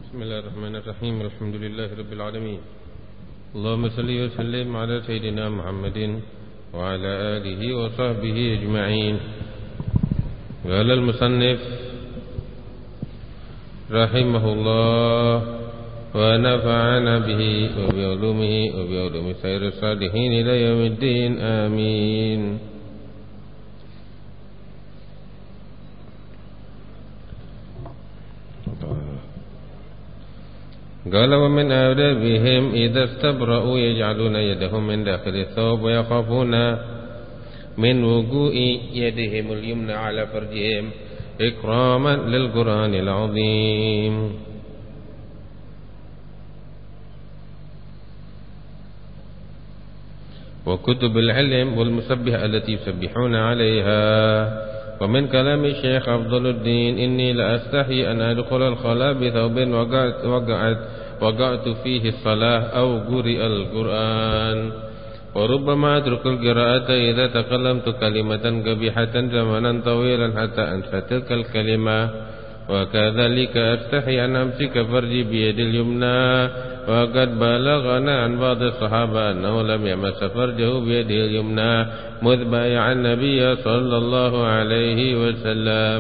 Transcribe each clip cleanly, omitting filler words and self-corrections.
بسم الله الرحمن الرحيم. الحمد لله رب العالمين. اللهم صل وسلم على سيدنا محمد وعلى آله وصحبه أجمعين. قال المصنف رحمه الله ونفعنا به وبعلومه وبعلوم سائر الصالحين إلى يوم الدين آمين. قال ومن آدابهم إذا استبرأوا يجعلون يدهم من داخل الثوب ويخافون من وقوع يدهم اليمنى على فرجهم إكراما للقرآن العظيم. وكتب العلم والمسبحة التي يسبحون عليها. ومن كلام الشيخ أفضل الدين إني لأستحي أن أدخل الخلاء بثوب وقعت فيه الصلاة أو قرئ القرآن، وربما أترك القراءة إذا تكلمت كلمة قبيحة زمنا طويلا حتى أنسى تلك الكلمة. وكذلك أستحي أن أمسك فرجي بيد اليمنى، وقد بلغنا عن بعض الصحابة أنه لم يمس فرجه بيده اليمنى مذ بايع النبي صلى الله عليه وسلم.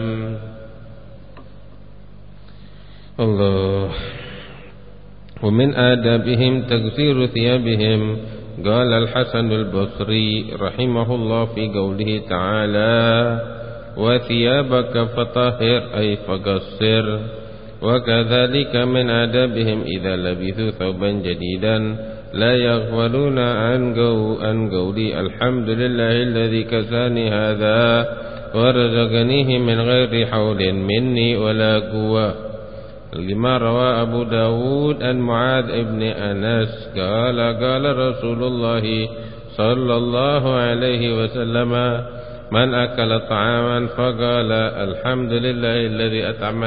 الله. ومن آدابهم تكسير ثيابهم. قال الحسن البصري رحمه الله في قوله تعالى وثيابك فطهر أي فقصر. وكذلك من آدابهم إذا لبثوا ثوبا جديدا لا يغفلون عن قولي الحمد لله الذي كساني هذا ورزقنيه من غير حول مني ولا قوة، لما روى أبو داود عن معاذ بن أنس قال قال رسول الله صلى الله عليه وسلم من أكل طعاما فقال الحمد لله الذي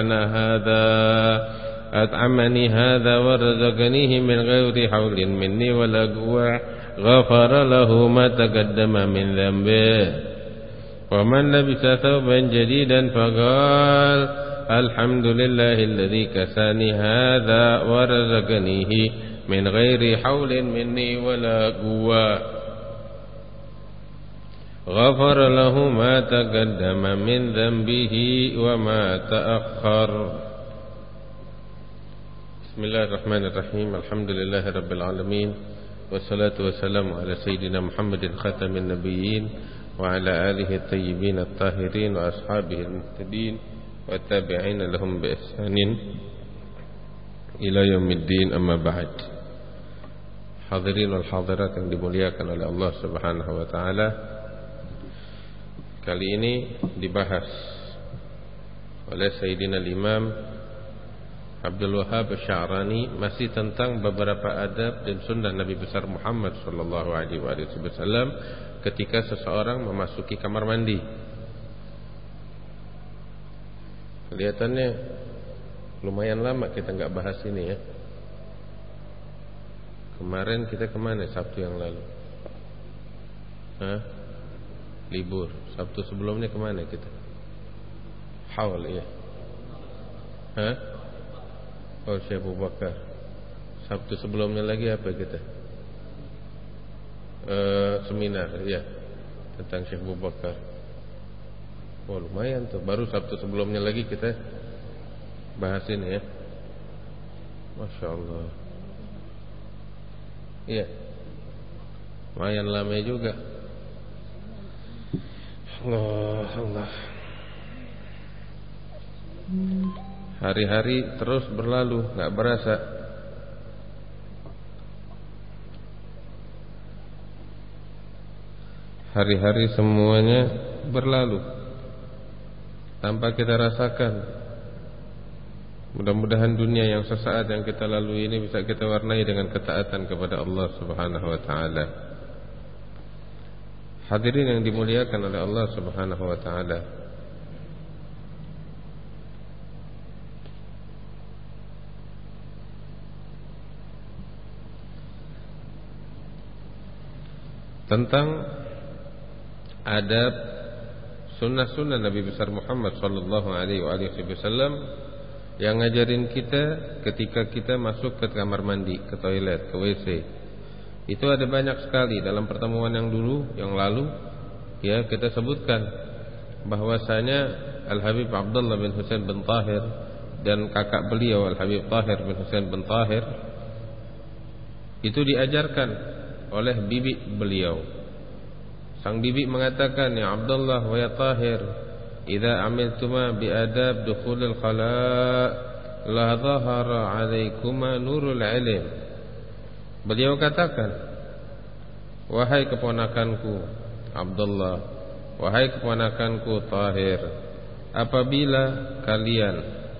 أطعمني هذا ورزقنيه من غير حول مني ولا قوة غفر له ما تقدم من ذنبه. ومن لبس ثوبا جديدا فقال الحمد لله الذي كساني هذا ورزقنيه من غير حول مني ولا قوة غفر له ما تقدم من ذنبه وما تأخر. بسم الله الرحمن الرحيم. الحمد لله رب العالمين، والصلاة والسلام على سيدنا محمد خاتم النبيين وعلى آله الطيبين الطاهرين وأصحابه المهتدين والتابعين لهم بإحسان إلى يوم الدين. أما بعد. Hadirin wal hadirat yang dimuliakan oleh Allah Subhanahu wa taala, kali ini dibahas oleh Sayyidina Imam Abdul Wahhab Asy-Sya'rani masih tentang beberapa adab dan sunnah Nabi besar Muhammad sallallahu alaihi wasallam ketika seseorang memasuki kamar mandi. Kelihatannya lumayan lama kita nggak bahas ini ya. Kemarin kita kemana Sabtu yang lalu? Libur. Sabtu sebelumnya kemana kita? Haul ya. Oh Syekh Abu Bakar. Sabtu sebelumnya lagi apa kita? Seminar ya tentang Syekh Abu Bakar. Oh lumayan tuh. Baru Sabtu sebelumnya lagi kita bahas ini ya. Masya Allah. Iya. Lumayan lama juga. Allah. Hari-hari terus berlalu, nggak berasa. Hari-hari semuanya berlalu tanpa kita rasakan. Mudah-mudahan dunia yang sesaat yang kita lalui ini bisa kita warnai dengan ketaatan kepada Allah Subhanahu wa taala. Hadirin yang dimuliakan oleh Allah Subhanahu wa taala, tentang adab sunnah-sunnah Nabi besar Muhammad sallallahu alaihi wasallam yang ngajarin kita ketika kita masuk ke kamar mandi, ke toilet, ke WC. Itu ada banyak sekali. Dalam pertemuan yang dulu, yang lalu, ya, kita sebutkan bahwasanya Al-Habib Abdullah bin Husain bin Tahir dan kakak beliau Al-Habib Tahir bin Husain bin Tahir itu diajarkan oleh bibi beliau. Sang bibi mengatakan, ya Abdullah wa ya Tahir, idza amiltuma bi adab dukhulil khala' la dhahara 'alaikuma nurul 'ilm. Beliau katakan, wahai keponakanku Abdullah, wahai keponakanku Tahir, apabila kalian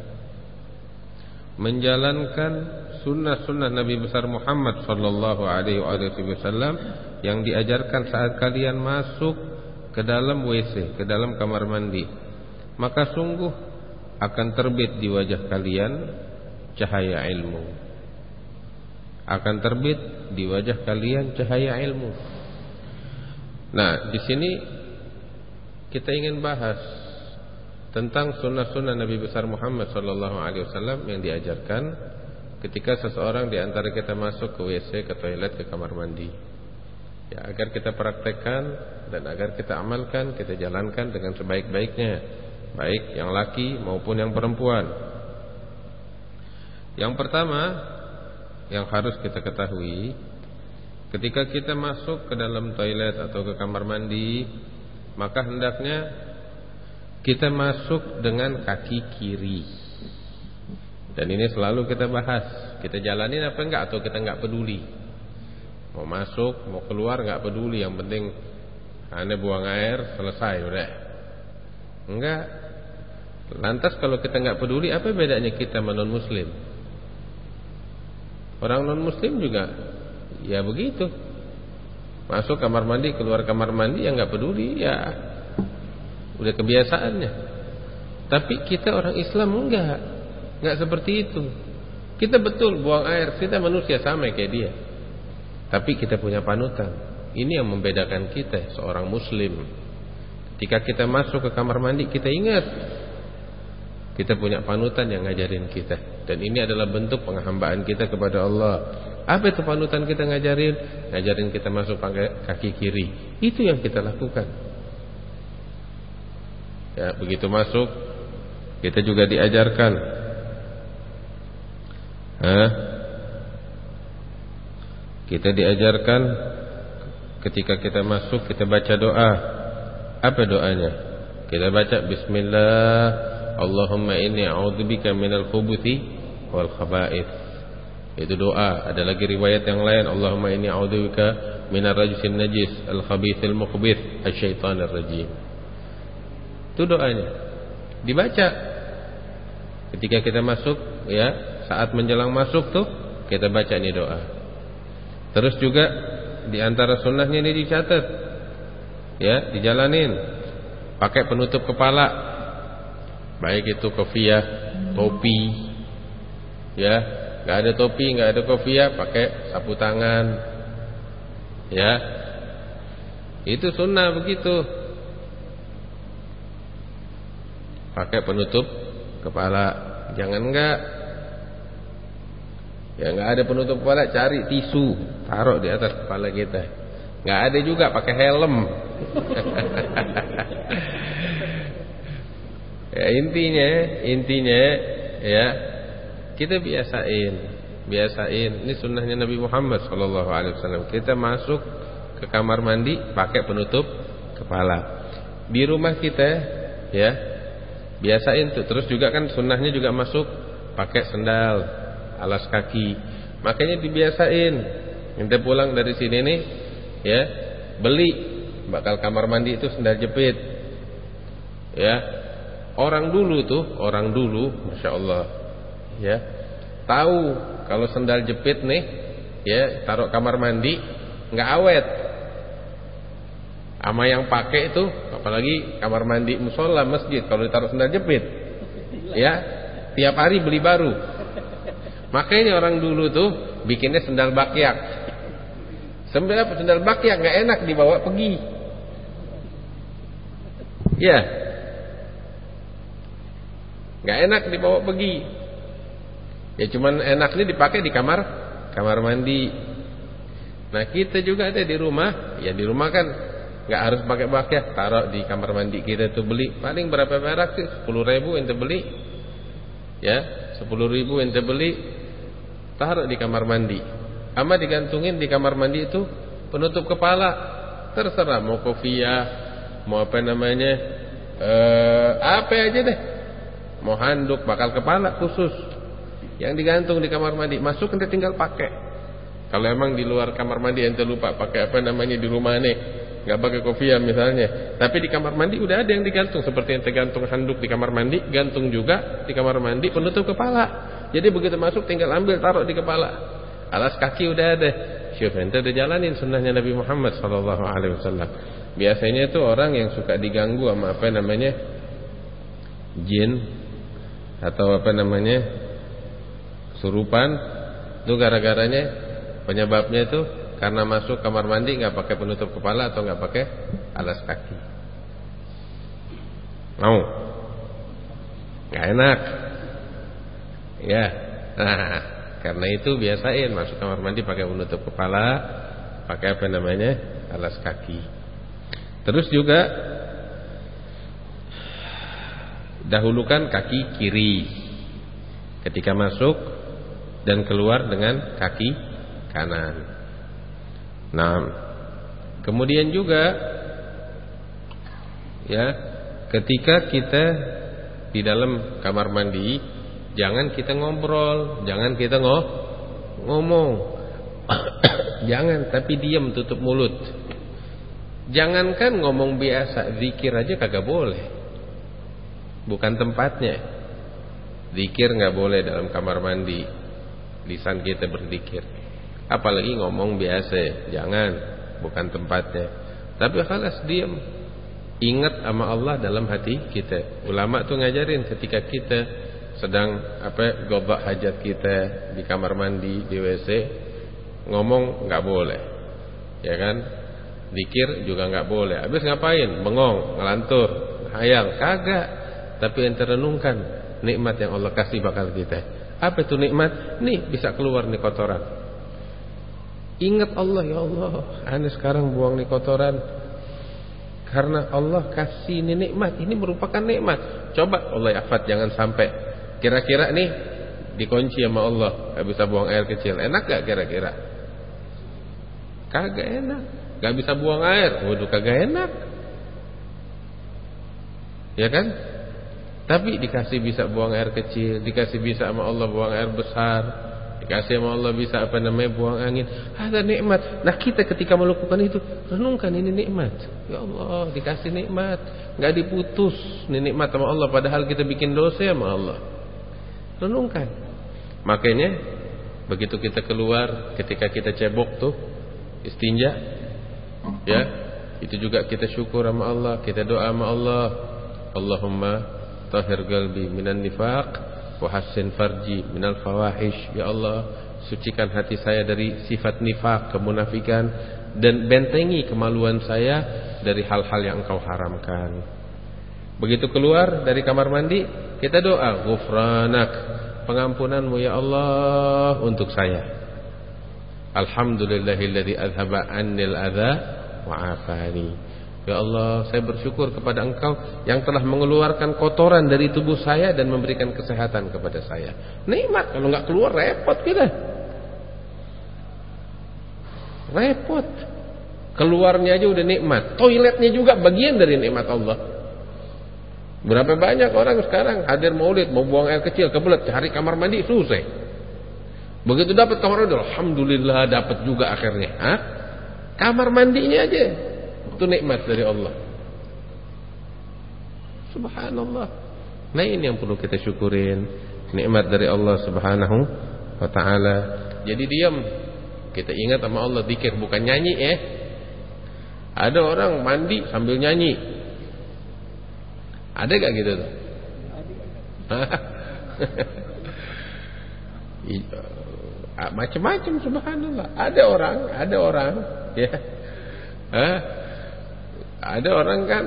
menjalankan sunnah-sunnah Nabi besar Muhammad sallallahu alaihi wasallam yang diajarkan saat kalian masuk ke dalam WC, ke dalam kamar mandi, maka sungguh akan terbit di wajah kalian cahaya ilmu. Akan terbit di wajah kalian cahaya ilmu. Nah, di sini kita ingin bahas tentang sunnah-sunnah Nabi besar Muhammad sallallahu alaihi wasallam yang diajarkan ketika seseorang di antara kita masuk ke WC, ke toilet, ke kamar mandi. Ya, agar kita praktekkan dan agar kita amalkan, kita jalankan dengan sebaik-baiknya, baik yang laki maupun yang perempuan. Yang pertama yang harus kita ketahui, ketika kita masuk ke dalam toilet atau ke kamar mandi, maka hendaknya kita masuk dengan kaki kiri. Dan ini selalu kita bahas, kita jalanin apa enggak atau kita enggak peduli. Mau masuk, mau keluar enggak peduli, yang penting ane buang air, selesai udah. Enggak. Lantas kalau kita enggak peduli, apa bedanya kita sama non muslim? Orang non muslim juga ya begitu. Masuk kamar mandi, keluar kamar mandi, yang enggak peduli, ya udah kebiasaannya. Tapi kita orang Islam enggak seperti itu. Kita betul buang air, kita manusia sama kayak dia. Tapi kita punya panutan. Ini yang membedakan kita seorang muslim. Ketika kita masuk ke kamar mandi, kita ingat kita punya panutan yang ngajarin kita. Dan ini adalah bentuk penghambaan kita kepada Allah. Apa itu panutan kita ngajarin? Ngajarin kita masuk pakai kaki kiri. Itu yang kita lakukan. Ya, begitu masuk, kita juga diajarkan. Kita diajarkan ketika kita masuk, kita baca doa. Apa doanya? Kita baca bismillah, Allahumma inni a'udzubika minal khubuthi wal khaba'ith. Itu doa. Ada lagi riwayat yang lain, Allahumma inni a'udzubika minar rajsin najis al khabithil mukhbith asyaitanir rajim. Itu doanya. Dibaca ketika kita masuk, ya, saat menjelang masuk tuh kita baca ini doa. Terus juga di antara sunnahnya ini dicatat, ya, dijalanin pakai penutup kepala, baik itu kopiah, topi, ya, nggak ada topi, nggak ada kopiah, pakai sapu tangan, ya, itu sunnah begitu, pakai penutup kepala, jangan enggak. Ya, nggak ada penutup kepala, cari tisu, taruh di atas kepala kita. Nggak ada juga, pakai helm. Ya, intinya, ya, kita biasain. Ini sunnahnya Nabi Muhammad SAW. Kita masuk ke kamar mandi pakai penutup kepala. Di rumah kita, ya, biasain tuh. Terus juga kan sunnahnya juga masuk pakai sendal, alas kaki. Makanya dibiasain. Kita pulang dari sini nih, ya, beli bakal kamar mandi itu sendal jepit. Ya. Orang dulu, Masya Allah, ya, tahu kalau sendal jepit nih, ya, taruh kamar mandi nggak awet. Ama yang pakai itu, apalagi kamar mandi musola masjid, kalau ditaruh sendal jepit, ya, tiap hari beli baru. Makanya orang dulu tuh bikinnya sendal bakyak. Sendal bakyak nggak enak dibawa pergi. Ya, nggak enak dibawa pergi. Ya cuman enaknya dipakai di kamar mandi. Nah kita juga ada di rumah. Ya di rumah kan nggak harus pakai bakya. Taruh di kamar mandi kita tuh beli. Paling berapa perak sih? 10.000 ente beli. Ya 10.000 ente beli. Taruh di kamar mandi. Ama digantungin di kamar mandi itu penutup kepala. Terserah mau kopiah, mau apa namanya, apa aja deh. Mau handuk, bakal kepala khusus yang digantung di kamar mandi, masuk ente tinggal pakai. Kalau emang di luar kamar mandi ente lupa pakai apa namanya di rumah nih, nggak pakai kopiah misalnya, tapi di kamar mandi udah ada yang digantung, seperti ente gantung handuk di kamar mandi, gantung juga di kamar mandi penutup kepala. Jadi begitu masuk tinggal ambil taruh di kepala. Alas kaki udah ada. Syuf ente udah jalanin sunnahnya Nabi Muhammad SAW. Biasanya itu orang yang suka diganggu sama apa namanya jin atau apa namanya surupan, itu gara-garanya penyebabnya itu karena masuk kamar mandi nggak pakai penutup kepala atau nggak pakai alas kaki. Mau? Nggak enak. Ya. Nah, karena itu biasain masuk kamar mandi pakai penutup kepala, pakai apa namanya alas kaki. Terus juga dahulukan kaki kiri ketika masuk dan keluar dengan kaki kanan. Nah, kemudian juga ya, ketika kita di dalam kamar mandi, jangan kita ngobrol, jangan kita ngomong. Jangan, tapi diam, tutup mulut. Jangankan ngomong biasa, zikir aja kagak boleh. Bukan tempatnya. Zikir nggak boleh dalam kamar mandi. Lisan kita berzikir. Apalagi ngomong biasa, jangan, bukan tempatnya. Tapi khalas diam. Ingat sama Allah dalam hati kita. Ulama tuh ngajarin ketika kita sedang godak hajat kita di kamar mandi, di WC, ngomong nggak boleh. Ya kan? Zikir juga nggak boleh. Habis ngapain? Bengong, ngelantur, hayal, kagak. Tapi ente renungkan nikmat yang Allah kasih bakal kita. Apa itu nikmat? Nih bisa keluar nih kotoran. Ingat Allah, ya Allah, ane sekarang buang nih kotoran karena Allah kasih ini nikmat. Ini merupakan nikmat. Coba Allah yafat, jangan sampai kira-kira nih dikunci sama Allah, gak bisa buang air kecil. Enak gak kira-kira? Kagak enak. Gak bisa buang air, waduh kagak enak. Ya kan? Tapi dikasih bisa buang air kecil, dikasih bisa sama Allah buang air besar, dikasih sama Allah bisa apa namanya buang angin. Ada nikmat. Nah kita ketika melakukan itu, renungkan ini nikmat. Ya Allah, dikasih nikmat, nggak diputus ini nikmat sama Allah. Padahal kita bikin dosa sama Allah. Renungkan. Makanya begitu kita keluar, ketika kita cebok tuh istinja, ya itu juga kita syukur sama Allah, kita doa sama Allah. Allahumma tahhir qalbi minan nifaq wa hassin farji minal fawahish. Ya Allah, sucikan hati saya dari sifat nifaq, kemunafikan, dan bentengi kemaluan saya dari hal-hal yang Engkau haramkan. Begitu keluar dari kamar mandi, kita doa ghufranak, pengampunanmu ya Allah untuk saya. Alhamdulillahilladzi azhaba annil adza wa afani. Ya Allah, saya bersyukur kepada Engkau yang telah mengeluarkan kotoran dari tubuh saya dan memberikan kesehatan kepada saya. Nikmat, kalau nggak keluar repot kita. Repot. Keluarnya aja udah nikmat. Toiletnya juga bagian dari nikmat Allah. Berapa banyak orang sekarang hadir maulid mau buang air kecil kebelet cari kamar mandi susah. Begitu dapat kamar mandi, alhamdulillah dapat juga akhirnya. Hah? Kamar mandinya aja itu nikmat dari Allah. Subhanallah. Nah ini yang perlu kita syukurin, nikmat dari Allah Subhanahu wa ta'ala. Jadi diam, kita ingat sama Allah, zikir, bukan nyanyi ya. Ada orang mandi sambil nyanyi. Ada gak gitu tuh? Macam-macam, subhanallah. Ada orang ya. Ada orang kan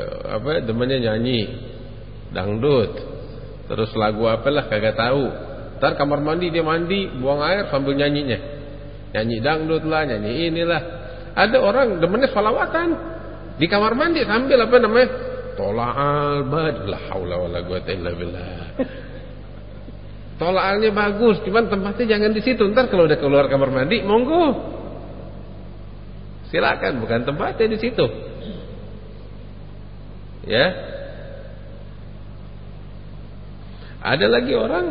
demennya nyanyi dangdut, terus lagu apalah kagak tahu, Ntar kamar mandi dia mandi, buang air sambil nyanyinya. Nyanyi dangdut lah, nyanyi inilah. Ada orang demennya sholawatan di kamar mandi sambil apa namanya? Tola'al bad, la haula wala quwata illa billah. Tola'alnya bagus, cuman tempatnya jangan di situ. Ntar kalau udah keluar kamar mandi, monggo. Silakan, bukan tempatnya di situ. Ya. Ada lagi orang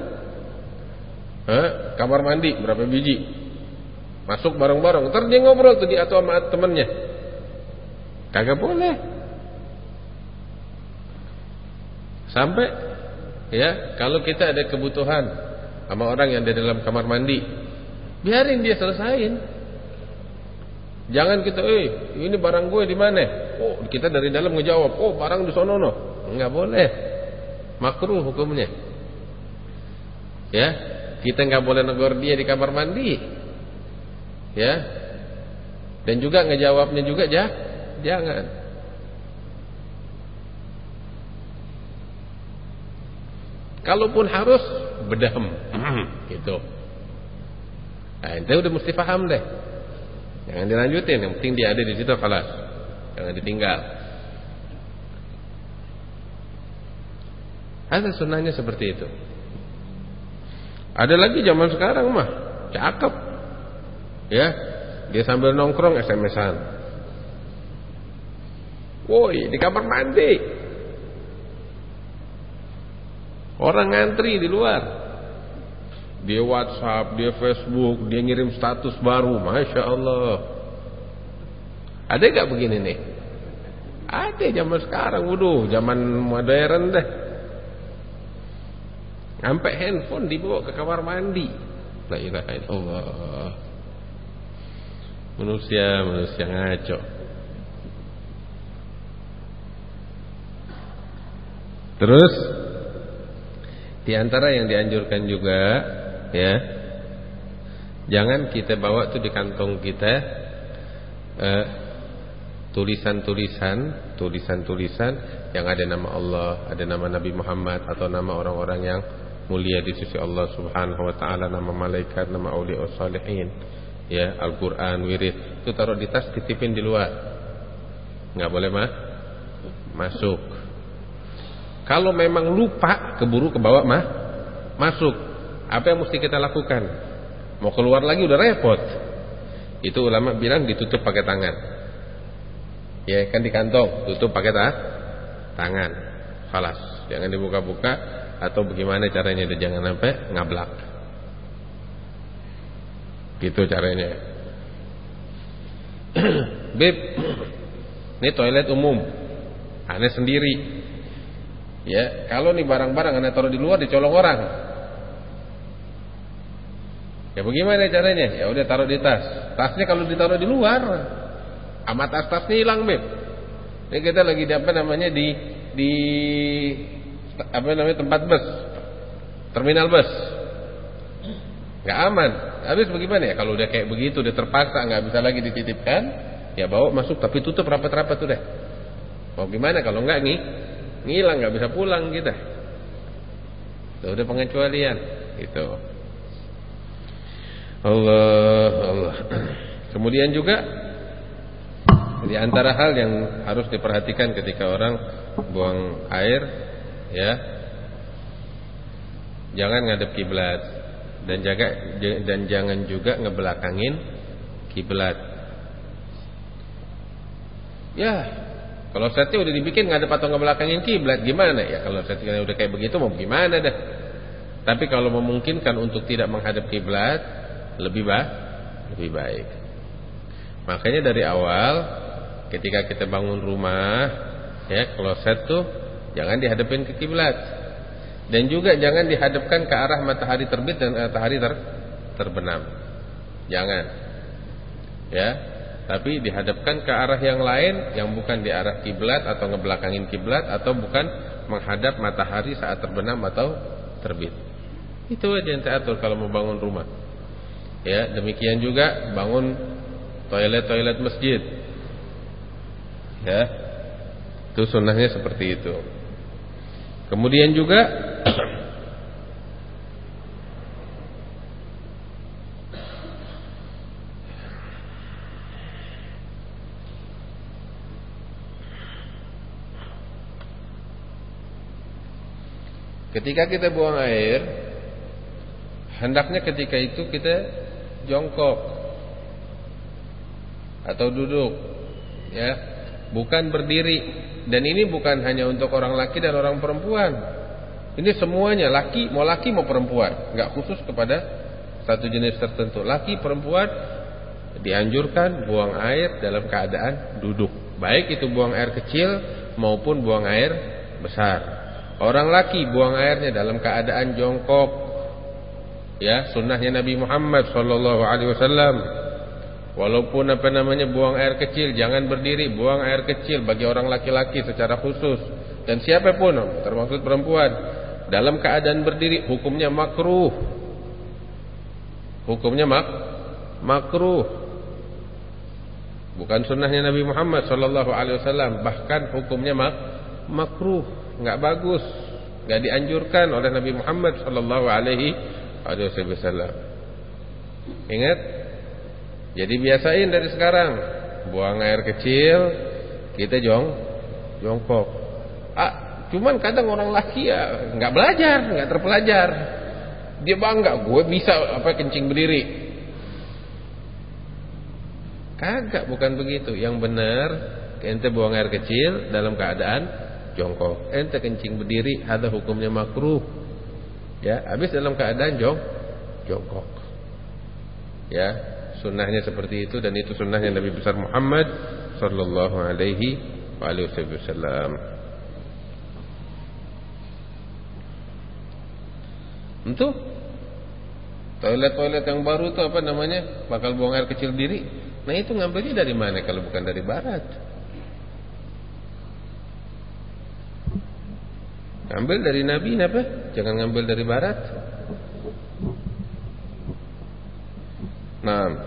kamar mandi berapa biji, masuk bareng-bareng, ntar dia ngobrol tuh di atau sama temennya. Kagak boleh. Sampai ya, kalau kita ada kebutuhan sama orang yang ada dalam kamar mandi, biarin dia selesain. Jangan kita, ini barang gue di mana? Oh, kita dari dalam ngejawab, oh barang di sono no. Enggak boleh. Makruh hukumnya. Ya, kita enggak boleh negor dia di kamar mandi. Ya. Dan juga ngejawabnya juga jangan. Kalaupun harus bedam, gitu. Nah, ente udah mesti paham deh. Jangan dilanjutin, yang penting dia ada di situ, kelas. Jangan ditinggal. Ada sunnahnya seperti itu. Ada lagi zaman sekarang mah, cakep. Ya, dia sambil nongkrong SMS-an. Woi, di kamar mandi. Orang ngantri di luar. Dia WhatsApp, dia Facebook, dia ngirim status baru. Masya Allah. Ada gak begini nih? Ada zaman sekarang. Waduh, zaman modern deh. Sampai handphone dibawa ke kamar mandi. La ilaha illallah. Manusia ngaco. Terus di antara yang dianjurkan juga, ya, jangan kita bawa tuh di kantong kita tulisan-tulisan yang ada nama Allah, ada nama Nabi Muhammad, atau nama orang-orang yang mulia di sisi Allah Subhanahu wa taala, nama malaikat, nama auliya salihin, ya, Al-Qur'an, wirid. Itu taruh di tas, titipin di luar. Enggak boleh masuk. Kalau memang lupa, keburu kebawa masuk. Apa yang mesti kita lakukan? Mau keluar lagi udah repot. Itu ulama bilang ditutup pakai tangan. Ya kan, di kantong, tutup pakai tangan. Khalas, jangan dibuka-buka. Atau bagaimana caranya, jangan sampai ngablak. Gitu caranya. Beb, ini toilet umum, aneh sendiri. Ya, kalau nih barang-barang aneh taruh di luar, dicolong orang. Ya bagaimana caranya? Ya udah taruh di tas. Tasnya kalau ditaruh di luar, amat tas-tasnya hilang, Beb. Ini kita lagi di tempat bus, terminal bus. Enggak aman. Habis bagaimana ya? Kalau udah kayak begitu, udah terpaksa enggak bisa lagi dititipkan, ya bawa masuk tapi tutup rapat-rapat udah. Mau gimana kalau enggak ngilang, nggak bisa pulang kita. Itu udah pengecualian gitu. Allah. Kemudian juga di antara hal yang harus diperhatikan ketika orang buang air, ya, jangan ngadep kiblat dan jangan juga ngebelakangin kiblat. Ya, kalau setnya udah dibikin ngadep atau ngebelakangin kiblat, gimana ya? Kalau setnya udah kayak begitu mau gimana dah? Tapi kalau memungkinkan untuk tidak menghadap kiblat, lebih baik. Makanya dari awal ketika kita bangun rumah, ya, kloset tuh jangan dihadapin ke kiblat. Dan juga jangan dihadapkan ke arah matahari terbit dan matahari terbenam. Jangan. Ya. Tapi dihadapkan ke arah yang lain, yang bukan di arah kiblat atau ngebelakangin kiblat, atau bukan menghadap matahari saat terbenam atau terbit. Itu aja yang teratur kalau mau bangun rumah. Ya, demikian juga bangun toilet masjid. Ya, itu sunnahnya seperti itu. Kemudian juga Ketika kita buang air, hendaknya ketika itu kita jongkok atau duduk, ya, bukan berdiri. Dan ini bukan hanya untuk orang laki dan orang perempuan. Ini semuanya, laki mau perempuan, nggak khusus kepada satu jenis tertentu. Laki perempuan dianjurkan buang air dalam keadaan duduk, baik itu buang air kecil maupun buang air besar. Orang laki buang airnya dalam keadaan jongkok, ya, sunnahnya Nabi Muhammad SAW. Walaupun buang air kecil, jangan berdiri, buang air kecil bagi orang laki-laki secara khusus. Dan siapapun, termasuk perempuan, dalam keadaan berdiri hukumnya makruh. Hukumnya makruh. Bukan sunnahnya Nabi Muhammad SAW. Bahkan hukumnya makruh, nggak bagus, nggak dianjurkan oleh Nabi Muhammad SAW. Ingat. Jadi biasain dari sekarang, buang air kecil, kita jongkok. Cuman kadang orang laki ya nggak belajar, nggak terpelajar. Dia bangga, gue bisa kencing berdiri. Kagak, bukan begitu. Yang benar, ente buang air kecil dalam keadaan jongkok. Ente kencing berdiri, ada hukumnya makruh. Ya, habis dalam keadaan jongkok. Ya. Sunnahnya seperti itu, dan itu sunnahnya Nabi besar Muhammad sallallahu alaihi wasallam. Untuk toilet yang baru itu bakal buang air kecil diri. Nah, itu ngambilnya dari mana kalau bukan dari barat? Ngambil dari Nabi jangan ngambil dari barat. Nah,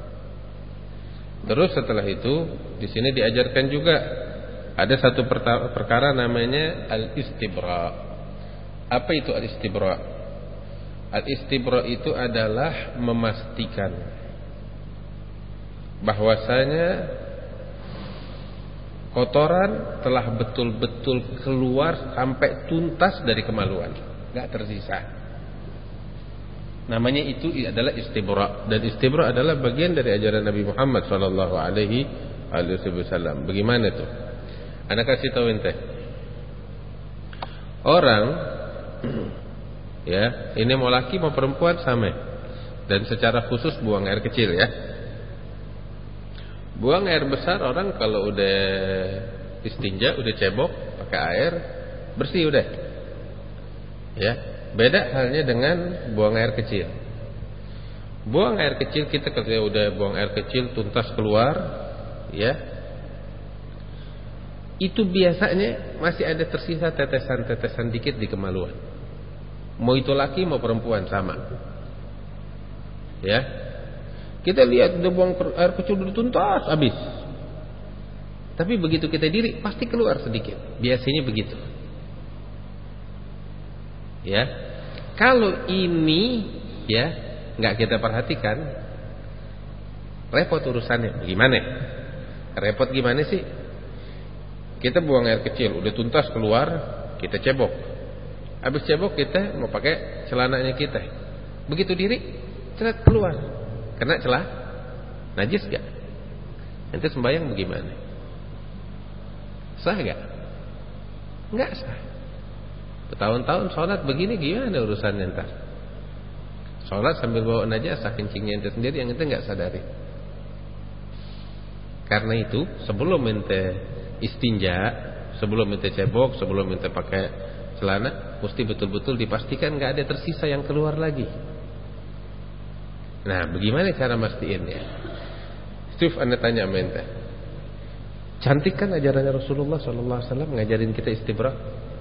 terus setelah itu di sini diajarkan juga ada satu perkara namanya al-istibra. Apa itu al-istibra? Al-istibra itu adalah memastikan bahwasanya kotoran telah betul-betul keluar sampai tuntas dari kemaluan, enggak tersisa. Namanya itu adalah istibra, dan istibra adalah bagian dari ajaran Nabi Muhammad sallallahu alaihi wasallam. Bagaimana itu? Ana kasih tahu ente. Orang ya, ini mau laki mau perempuan sama. Dan secara khusus buang air kecil ya. Buang air besar orang kalau udah istinja, udah cebok pakai air bersih udah. Ya. Beda halnya dengan buang air kecil. Buang air kecil kita ketika udah buang air kecil tuntas keluar, ya, itu biasanya masih ada tersisa tetesan-tetesan dikit di kemaluan. Mau itu laki mau perempuan sama. Ya. Kita lihat udah buang air kecil udah tuntas habis. Tapi begitu kita diri pasti keluar sedikit. Biasanya begitu. Ya, kalau ini ya nggak kita perhatikan, repot urusannya. Gimana? Repot gimana sih? Kita buang air kecil, udah tuntas keluar, kita cebok. Habis cebok kita mau pakai celananya kita. Begitu diri, celat keluar, kena celah, najis gak? Nanti sembahyang bagaimana? Sah gak? Nggak sah. Bertahun-tahun sholat begini gimana urusannya ntar? Sholat sambil bawa najasah kencingnya ente sendiri yang ente nggak sadari. Karena itu sebelum ente istinja, sebelum ente cebok, sebelum ente pakai celana, mesti betul-betul dipastikan nggak ada tersisa yang keluar lagi. Nah, bagaimana cara mastiinnya? Steve, anda tanya sama ente. Cantik kan ajarannya Rasulullah SAW ngajarin kita istibra?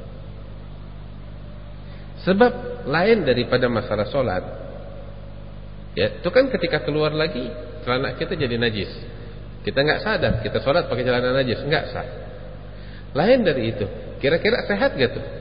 Sebab lain daripada masalah sholat, ya, itu kan ketika keluar lagi celana kita jadi najis, kita nggak sadar, kita sholat pakai celana najis, nggak sah. Lain dari itu, kira-kira sehat gak tuh?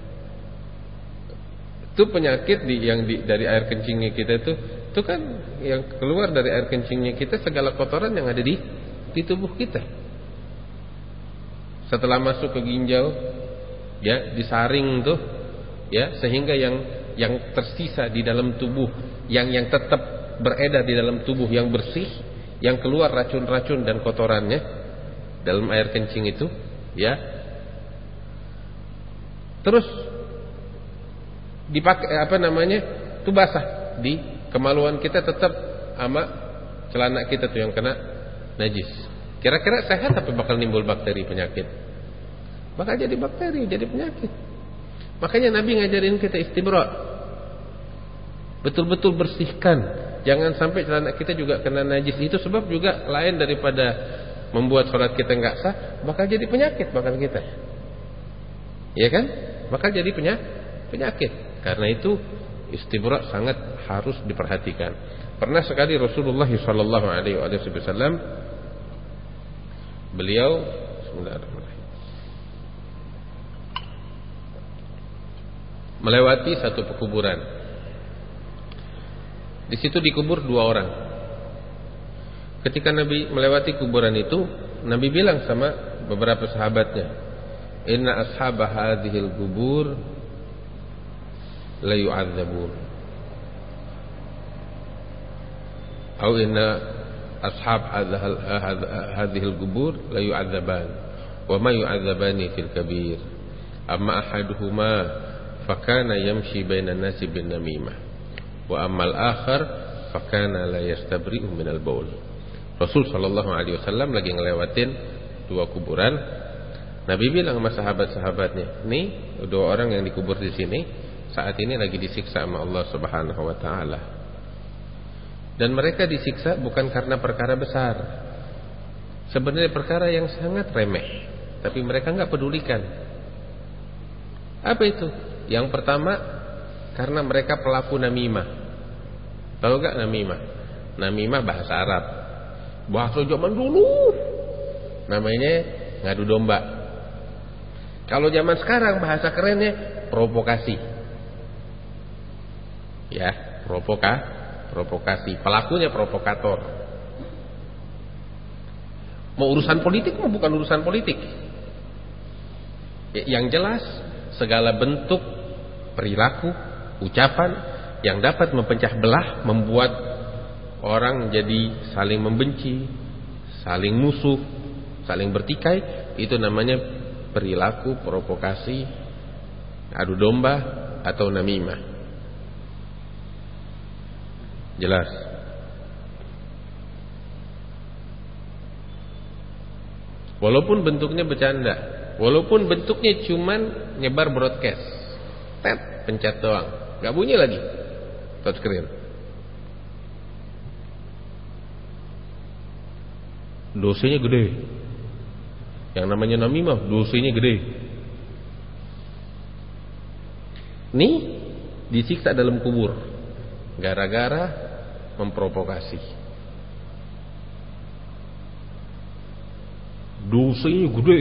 Itu penyakit dari air kencingnya kita itu kan yang keluar dari air kencingnya kita segala kotoran yang ada di tubuh kita. Setelah masuk ke ginjal, ya, disaring tuh. ya, sehingga yang tersisa di dalam tubuh, yang tetap beredar di dalam tubuh yang bersih, yang keluar racun-racun dan kotorannya dalam air kencing itu, ya, terus dipakai itu basah, di kemaluan kita tetap sama celana kita tuh yang kena najis. Kira-kira sehat tapi bakal nimbul bakteri penyakit? Bakal jadi bakteri, jadi penyakit. Makanya Nabi ngajarin kita istibra, betul-betul bersihkan, jangan sampai celana kita juga kena najis. Itu sebab juga lain daripada membuat sholat kita nggak sah, bakal jadi penyakit bakal kita, ya kan? Bakal jadi penyakit. Karena itu istibra sangat harus diperhatikan. Pernah sekali Rasulullah sallallahu alaihi wasallam beliau melewati satu pekuburan. Di situ dikubur 2 orang. Ketika Nabi melewati kuburan itu, Nabi bilang sama beberapa sahabatnya, "Inna ashab hadhil qubur la yu'adzabun." Atau inna ashab hadhil qubur la yu'adzaban wa ma yu'adzabani fil kabir. Amma ahaduhuma fakana yamshi bainan nasi bin namimah wa ammal akhar fakana la yastabri'u minal baul. Rasul sallallahu alaihi wasallam lagi ngelewatin 2 kuburan. Nabi bilang sama sahabat-sahabatnya, "Nih 2 orang yang dikubur di sini saat ini lagi disiksa sama Allah Subhanahu wa taala." Dan mereka disiksa bukan karena perkara besar. Sebenarnya perkara yang sangat remeh, tapi mereka enggak pedulikan. Apa itu? Yang pertama, karena mereka pelaku namimah. Tahu enggak namimah? Namimah bahasa Arab. Bahasa zaman dulu namanya ngadu domba. Kalau zaman sekarang bahasa kerennya provokasi. Ya, provokasi. Pelakunya provokator. Mau urusan politik mah bukan urusan politik. Yang jelas segala bentuk perilaku, ucapan yang dapat mempecah belah, membuat orang jadi saling membenci, saling musuh, saling bertikai, itu namanya perilaku provokasi, adu domba atau namimah. Jelas. Walaupun bentuknya bercanda, walaupun bentuknya cuman nyebar broadcast, pencet doang, gak bunyi lagi touchscreen. Dosanya gede. Yang namanya namimah dosanya gede. Nih disiksa dalam kubur gara-gara memprovokasi. Dosanya gede.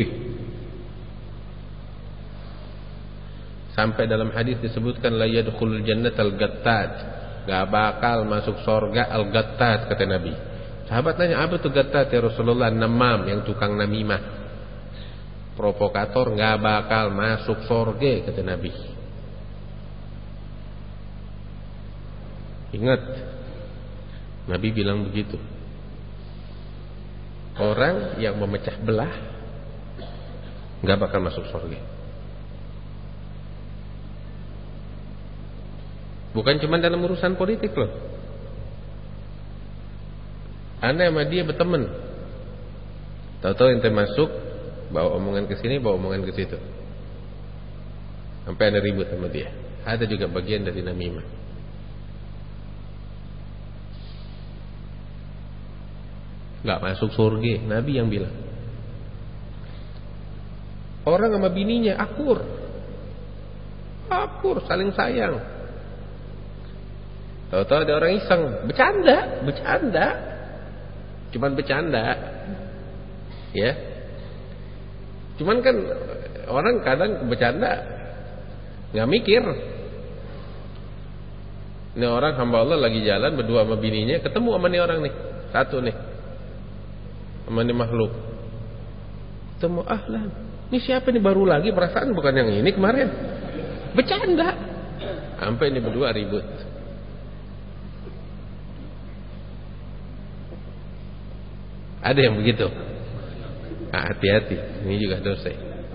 Sampai dalam hadis disebutkan la yadkhulul jannatal gattat, gak bakal masuk surga al-gattat, kata Nabi. Sahabat nanya, apa tuh gattat ya Rasulullah? Namam, yang tukang namimah, provokator, gak bakal masuk surga, kata Nabi. Ingat, Nabi bilang begitu. Orang yang memecah belah gak bakal masuk surga. Bukan cuma dalam urusan politik loh. Anda sama dia berteman, tahu-tahu ente masuk, bawa omongan ke sini, bawa omongan ke situ, sampai Anda ribut sama dia. Ada juga bagian dari namimah. Gak masuk surga, Nabi yang bilang. Orang sama bininya akur, saling sayang. Tahu-tahu ada orang iseng, bercanda, cuman bercanda, ya. Cuman kan orang kadang bercanda nggak mikir. Ini orang hamba Allah lagi jalan berdua sama bininya, ketemu sama nih orang nih, satu nih, sama nih makhluk. Ketemu, ahlan. Ini siapa nih baru lagi, perasaan bukan yang ini kemarin. Bercanda. Sampai ini berdua ribut. Ada yang begitu? Hati-hati, ini juga dosa.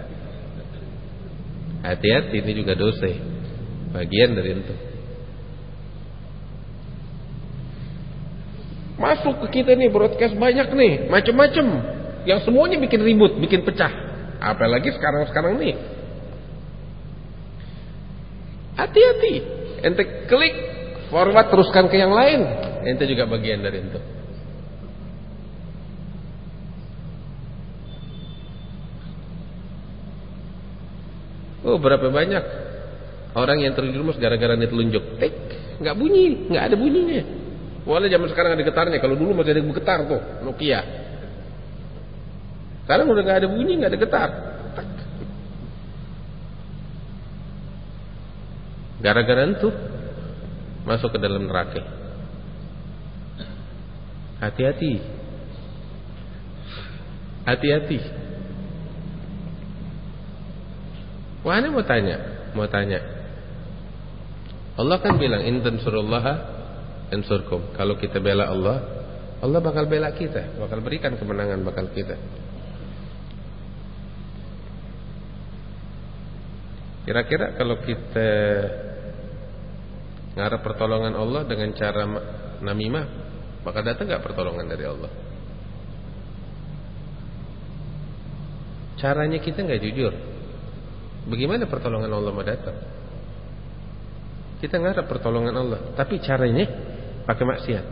Hati-hati, ini juga dosa. Bagian dari itu. Masuk ke kita nih broadcast banyak nih, macam-macam, yang semuanya bikin ribut, bikin pecah. Apalagi sekarang nih. Hati-hati, ente klik forward teruskan ke yang lain, ente juga bagian dari itu. Oh, berapa banyak orang yang terjerumus gara-gara net telunjuk. Nggak bunyi, nggak ada bunyinya. Walau zaman sekarang ada getarnya. Kalau dulu masih ada getar tuh, Nokia. Sekarang udah nggak ada bunyi, nggak ada getar. Gara-gara itu masuk ke dalam neraka. Hati-hati. Hati-hati. Wah, ini mau tanya. Allah kan bilang in tansurullaha yansurkum. Kalau kita bela Allah, Allah bakal bela kita, bakal berikan kemenangan bakal kita. Kira-kira kalau kita ngarep pertolongan Allah dengan cara namimah, bakal datang enggak pertolongan dari Allah? Caranya kita enggak jujur. Bagaimana pertolongan Allah mau datang? Kita ngarep pertolongan Allah, tapi caranya pakai maksiat.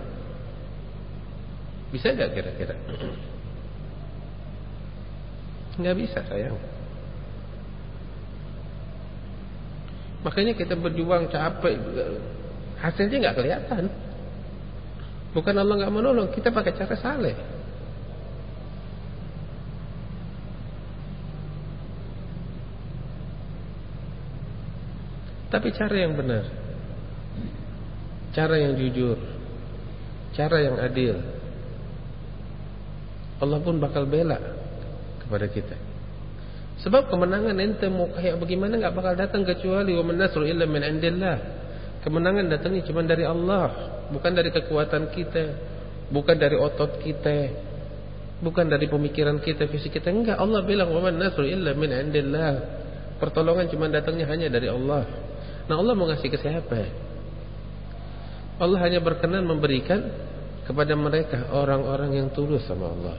Bisa enggak kira-kira? Enggak bisa, sayang. Makanya kita berjuang capek, hasilnya enggak kelihatan. Bukan Allah enggak menolong, kita pakai cara saleh. Tapi cara yang benar, cara yang jujur, cara yang adil, Allah pun bakal bela kepada kita. Sebab kemenangan ente mau kayak bagaimana enggak bakal datang kecuali wa man nasru illa min indillah. Kemenangan datangnya cuma dari Allah, bukan dari kekuatan kita, bukan dari otot kita, bukan dari pemikiran kita, fisik kita. Enggak, Allah bilang wa man nasru illa min indillah. Pertolongan cuma datangnya hanya dari Allah. Nah, Allah mau ngasih ke siapa? Allah hanya berkenan memberikan kepada mereka orang-orang yang tulus sama Allah.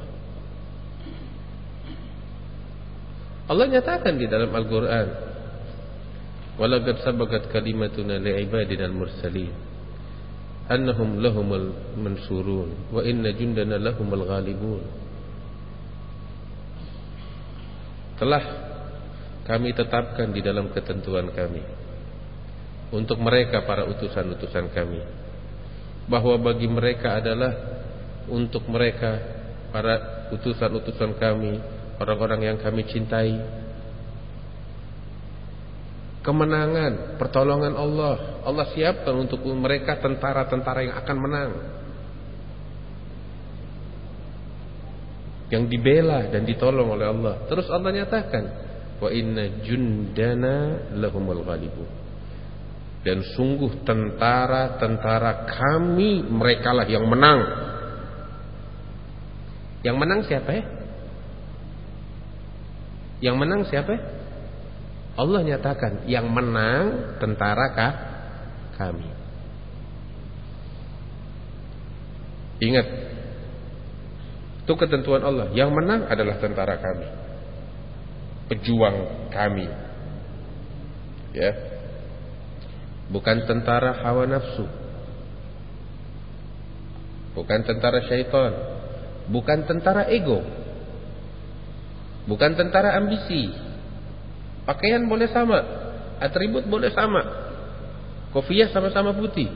Allah nyatakan di dalam Al-Quran, walaqad sabaqat kalimatuna li'ibadina al-mursalin annahum lahumul mansurun wa inna jundana lahumul ghalibun. Telah kami tetapkan di dalam ketentuan kami untuk mereka para utusan-utusan kami, bahwa bagi mereka adalah untuk mereka para utusan-utusan kami, orang-orang yang kami cintai, kemenangan, pertolongan Allah. Allah siapkan untuk mereka tentara-tentara yang akan menang, yang dibela dan ditolong oleh Allah. Terus Allah nyatakan, wa inna jundana lahumul ghalibun. Dan sungguh tentara-tentara kami, merekalah yang menang. Yang menang siapa ya? Yang menang siapa? Allah nyatakan, yang menang tentara kami. Ingat, itu ketentuan Allah. Yang menang adalah tentara kami, pejuang kami. Ya. Bukan tentara hawa nafsu, bukan tentara syaitan, bukan tentara ego, bukan tentara ambisi. Pakaian boleh sama, atribut boleh sama, kopiah sama-sama putih,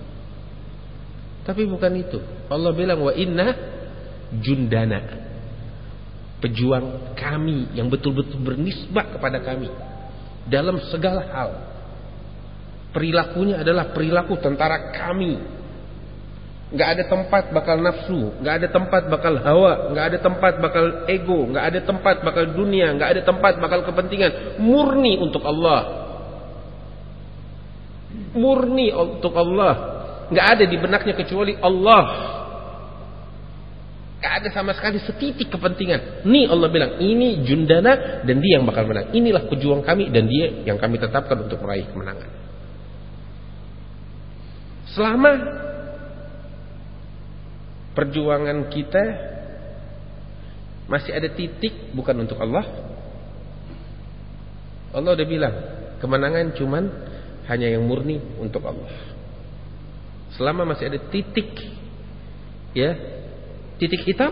tapi bukan itu. Allah bilang wa inna jundana, pejuang kami yang betul-betul bernisbah kepada kami dalam segala hal. Perilakunya adalah perilaku tentara kami. Gak ada tempat bakal nafsu, gak ada tempat bakal hawa, gak ada tempat bakal ego, gak ada tempat bakal dunia, gak ada tempat bakal kepentingan. Murni untuk Allah. murni untuk Allah. Nggak ada di benaknya kecuali Allah. Nggak ada sama sekali setitik kepentingan. Nih Allah bilang, ini Jundana dan dia yang bakal menang. Inilah pejuang kami dan dia yang kami tetapkan untuk meraih kemenangan. Selama perjuangan kita masih ada titik bukan untuk Allah, Allah udah bilang kemenangan cuman hanya yang murni untuk Allah. Selama masih ada titik, ya, titik hitam,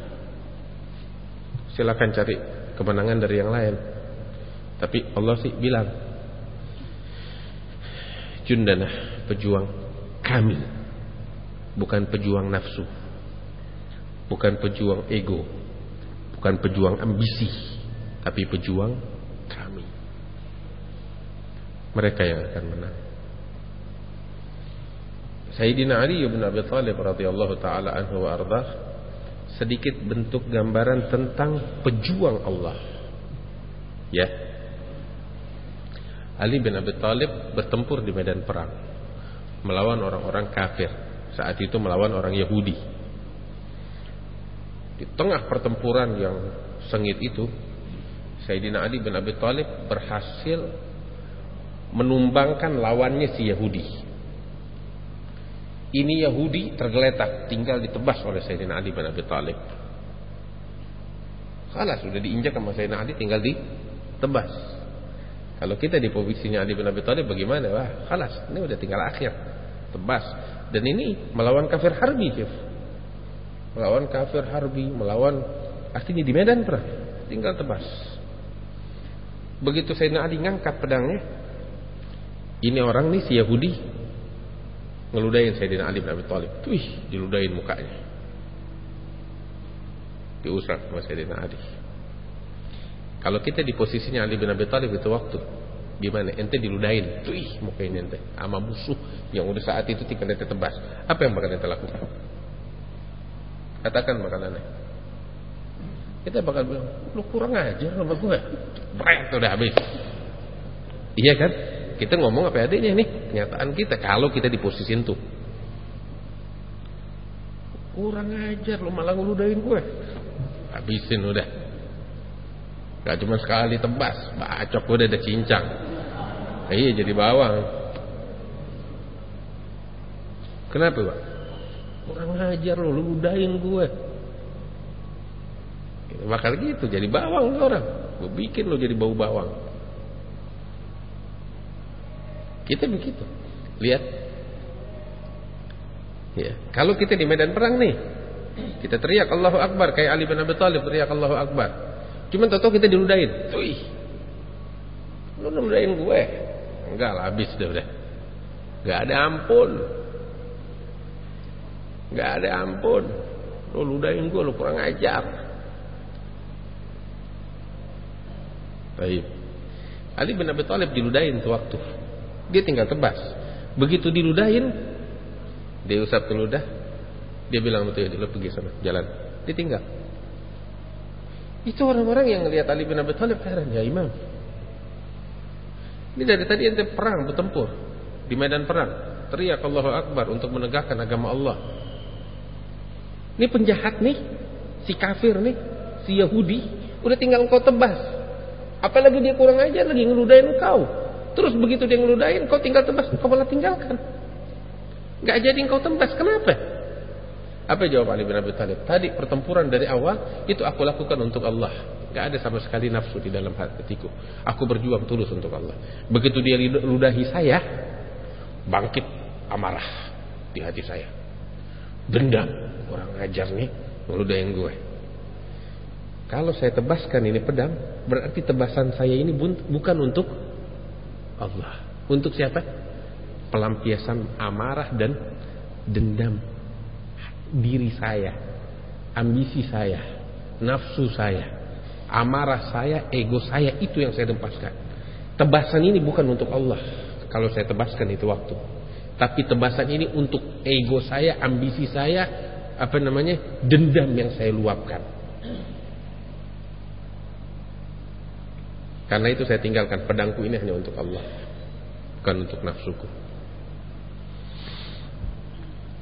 silakan cari kemenangan dari yang lain. Tapi Allah sih bilang, Jundana, pejuang kami, bukan pejuang nafsu, bukan pejuang ego, bukan pejuang ambisi, tapi pejuang kami. Mereka yang akan menang. Sayyidina Ali bin Abi Thalib radhiyallahu taala anhu wa ardhah sedikit bentuk gambaran tentang pejuang Allah. Ya. Ali bin Abi Thalib bertempur di medan perang melawan orang-orang kafir. Saat itu melawan orang Yahudi. Di tengah pertempuran yang sengit itu, Sayyidina Ali bin Abi Thalib berhasil menumbangkan lawannya si Yahudi. Ini Yahudi tergeletak, tinggal ditebas oleh Sayyidina Ali bin Abi Thalib. Salah, sudah diinjak sama Sayyidina Ali, tinggal ditebas. Kalau kita di posisinya Ali bin Abi Thalib bagaimana? Wah, khalas, ini udah tinggal akhir, tebas. Dan ini melawan kafir harbi, melawan kafir harbi, melawan, artinya di medan perang, tinggal tebas. Begitu Sayyidina Ali ngangkat pedangnya, ini orang nih si Yahudi ngeludahin Sayyidina Ali bin Abi Thalib. Wih, diludahin mukanya, diusrak sama Sayyidina Ali. Kalau kita di posisinya Ali bin Abi Thalib itu waktu, gimana? Ente diludahin, wih, mukanya ente sama musuh yang udah saat itu tinggal ente tebas. Apa yang bakal ente lakukan? Katakan makanannya. Kita bakal bilang, lu kurang ajar sama gue. Bret, udah habis. Iya kan? Kita ngomong apa adanya nih, kenyataan kita kalau kita di posisi itu. Kurang ajar, lu malah ngeludahin gue. Habisin udah. Gak cuma sekali tebas, bacok udah ada cincang. Iya, jadi bawang. Kenapa, Pak? Kurang ajar lu ludahin gue. Bakal gitu, jadi bawang orang. Gue bikin lu jadi bau bawang. Kita begitu. Lihat. Ya, kalau kita di medan perang nih, kita teriak Allahu Akbar kayak Ali bin Abi Thalib teriak Allahu Akbar. Cuman tahu-tahu kita diludahin. Wih. Lu ludahin gue. Enggak lah, habis udah. Enggak ada ampun. Enggak ada ampun. Lu ludahin gue, lu kurang ajar. Baik. Ali bin Abi Thalib diludahin tuh waktu. Dia tinggal tebas. Begitu diludahin, dia usap ke ludah, dia bilang betul ya, lu pergi sana, jalan. Dia tinggal. Itu orang-orang yang lihat Ali bin Abi Thalib heran, ya Imam. Ini dari tadi ente perang, bertempur di medan perang, teriak Allahu Akbar untuk menegakkan agama Allah. Ini penjahat nih, si kafir nih, si Yahudi, udah tinggal engkau tebas. Apalagi dia kurang ajar lagi ngeludahin engkau. Terus begitu dia ngeludahin, kau tinggal tebas, kau malah tinggalkan. Gak jadi engkau tebas, kenapa? Apa jawab Ali bin Abi Thalib? Tadi pertempuran dari awal itu aku lakukan untuk Allah. Gak ada sama sekali nafsu di dalam hatiku. Aku berjuang tulus untuk Allah. Begitu dia ludahi saya, bangkit amarah di hati saya. Dendam, orang ajar nih ngeludahin gue. Kalau saya tebaskan ini pedang, berarti tebasan saya ini bukan untuk Allah. Untuk siapa? Pelampiasan amarah dan dendam diri saya, ambisi saya, nafsu saya, amarah saya, ego saya, itu yang saya tebaskan. Tebasan ini bukan untuk Allah kalau saya tebaskan itu waktu. Tapi tebasan ini untuk ego saya, ambisi saya, dendam yang saya luapkan. Karena itu saya tinggalkan pedangku ini hanya untuk Allah, bukan untuk nafsuku.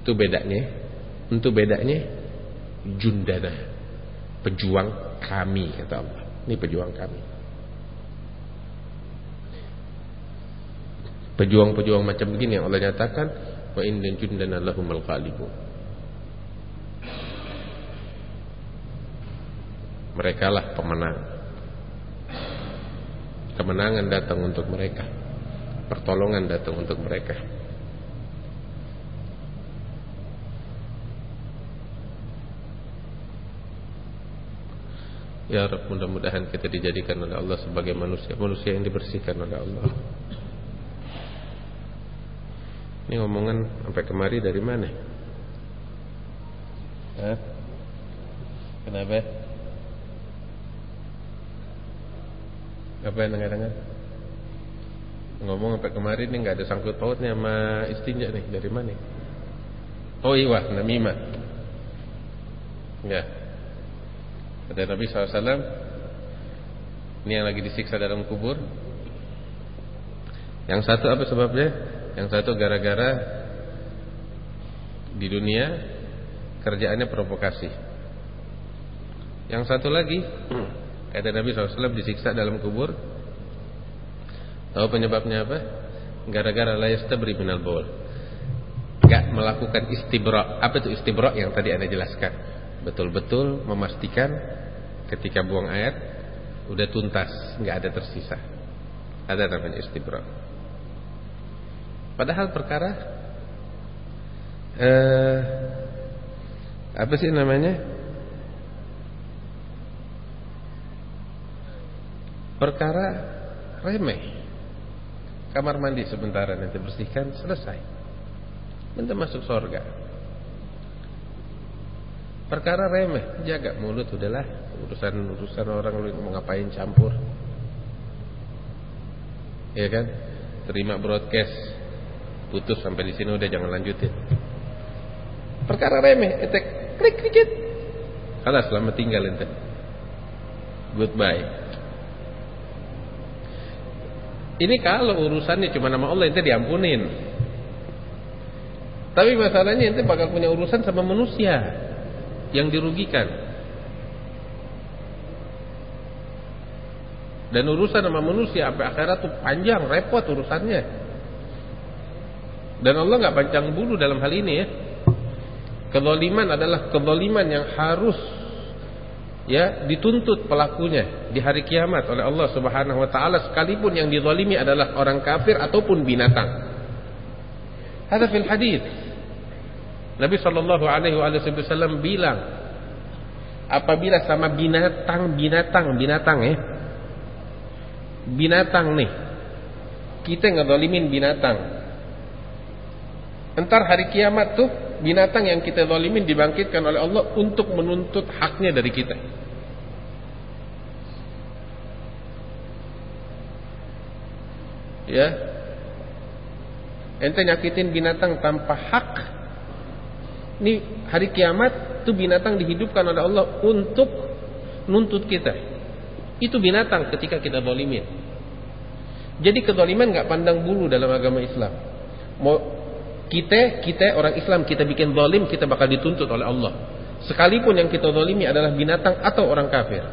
Itu bedanya jundana, pejuang kami, kata Allah. Ini pejuang kami. Pejuang-pejuang macam begini yang Allah nyatakan, wa inna jundana lahumul ghalibun. Merekalah pemenang. Kemenangan datang untuk mereka. Pertolongan datang untuk mereka. Ya Rabb, mudah-mudahan kita dijadikan oleh Allah sebagai manusia yang dibersihkan oleh Allah. Ini ngomongan sampai kemari dari mana? Hah? Kenapa? Apa yang dengar-dengar? Ngomong sampai kemari ini nggak ada sangkut pautnya sama istinja nih. Dari mana? Oh iya, namimah. Ya. Kata Nabi SAW, ini yang lagi disiksa dalam kubur. Yang satu apa sebabnya? Yang satu gara-gara di dunia kerjaannya provokasi. Yang satu lagi, kata Nabi SAW, disiksa dalam kubur. Tahu penyebabnya apa? Gara-gara la yastabri minal baul. Gak melakukan istibra. Apa itu istibra yang tadi Anda jelaskan? Betul-betul memastikan ketika buang air udah tuntas, gak ada tersisa. Ada namanya istibra. Padahal perkara apa sih namanya? Perkara remeh. Kamar mandi sebentar nanti bersihkan, selesai. Bentar masuk surga. Perkara remeh, jaga mulut udahlah. Urusan orang lu mau ngapain campur. Ya kan? Terima broadcast. Putus sampai di sini udah, jangan lanjutin. Perkara remeh, etek klik dikit. Kalah, selamat tinggal ente. Goodbye. Ini kalau urusannya cuma nama Allah, ente diampunin. Tapi masalahnya ente bakal punya urusan sama manusia yang dirugikan. Dan urusan sama manusia sampai akhirat tuh panjang, repot urusannya. Dan Allah gak pancang bulu dalam hal ini ya. Kezaliman adalah kezaliman yang harus ya dituntut pelakunya di hari kiamat oleh Allah Subhanahu wa taala, sekalipun yang dizalimi adalah orang kafir ataupun binatang. Hadza fil hadits. Nabi sallallahu alaihi wasallam bilang, apabila sama binatang ya. Binatang nih. Kita ngezalimin binatang. Entar hari kiamat tuh binatang yang kita zalimin dibangkitkan oleh Allah untuk menuntut haknya dari kita. Ya. Ente nyakitin binatang tanpa hak. Ini hari kiamat tuh binatang dihidupkan oleh Allah untuk nuntut kita. Itu binatang ketika kita zalimin. Jadi kezaliman enggak pandang bulu dalam agama Islam. Mau kita orang Islam kita bikin zalim, kita bakal dituntut oleh Allah. Sekalipun yang kita zalimi adalah binatang atau orang kafir.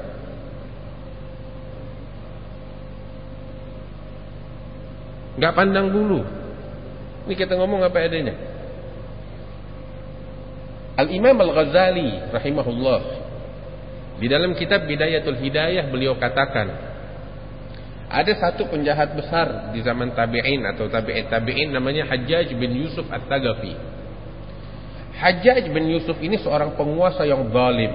Enggak pandang bulu. Ini kita ngomong apa adanya. Al-Imam Al-Ghazali rahimahullah, di dalam kitab Bidayatul Hidayah beliau katakan, ada satu penjahat besar di zaman tabi'in atau tabi'in namanya Hajjaj bin Yusuf At-Thaqafi. Hajjaj bin Yusuf ini seorang penguasa yang zalim.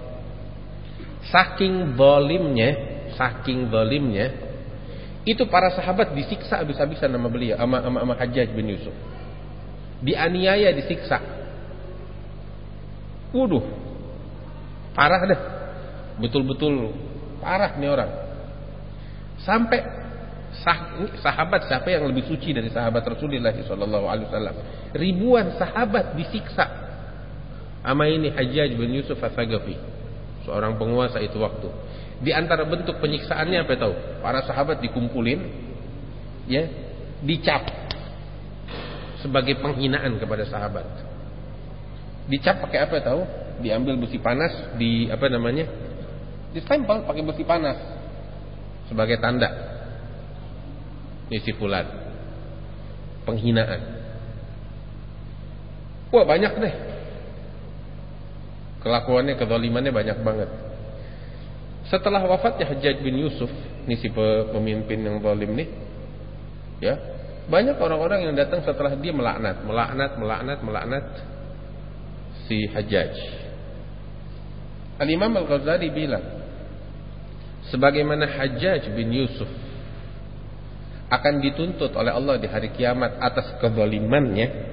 Saking zalimnya, itu para sahabat disiksa habis-habisan sama beliau, sama Hajjaj bin Yusuf. Dianiaya, disiksa. Waduh, parah deh. Betul-betul parah nih orang. Sampai sahabat, siapa yang lebih suci dari sahabat Rasulullah SAW? Ribuan sahabat disiksa sama ini Hajjaj bin Yusuf At-Thaqafi, seorang penguasa itu waktu. Di antara bentuk penyiksaannya apa tahu? Para sahabat dikumpulin, ya, dicap sebagai penghinaan kepada sahabat. Dicap pakai apa tahu? Diambil besi panas, ditempel pakai besi panas sebagai tanda. Ini si fulan. Penghinaan. Wah, banyak deh. Kelakuannya, kezalimannya banyak banget. Setelah wafatnya Hajjaj bin Yusuf, ini si pemimpin yang zalim nih, ya, banyak orang-orang yang datang setelah dia melaknat si Hajjaj. Al-Imam Al-Ghazali bilang, sebagaimana Hajjaj bin Yusuf akan dituntut oleh Allah di hari kiamat atas kezalimannya,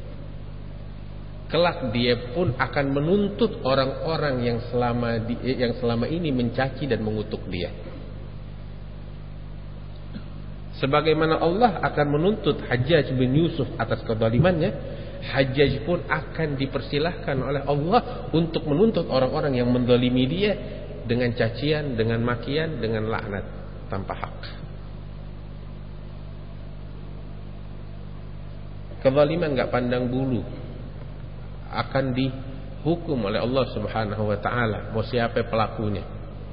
kelak dia pun akan menuntut orang-orang yang selama ini mencaci dan mengutuk dia. Sebagaimana Allah akan menuntut Hajjaj bin Yusuf atas kezalimannya, Hajjaj pun akan dipersilahkan oleh Allah untuk menuntut orang-orang yang menzalimi dia dengan cacian, dengan makian, dengan laknat tanpa hak. Kezaliman enggak pandang bulu akan dihukum oleh Allah Subhanahu wa taala, mau siapa pelakunya.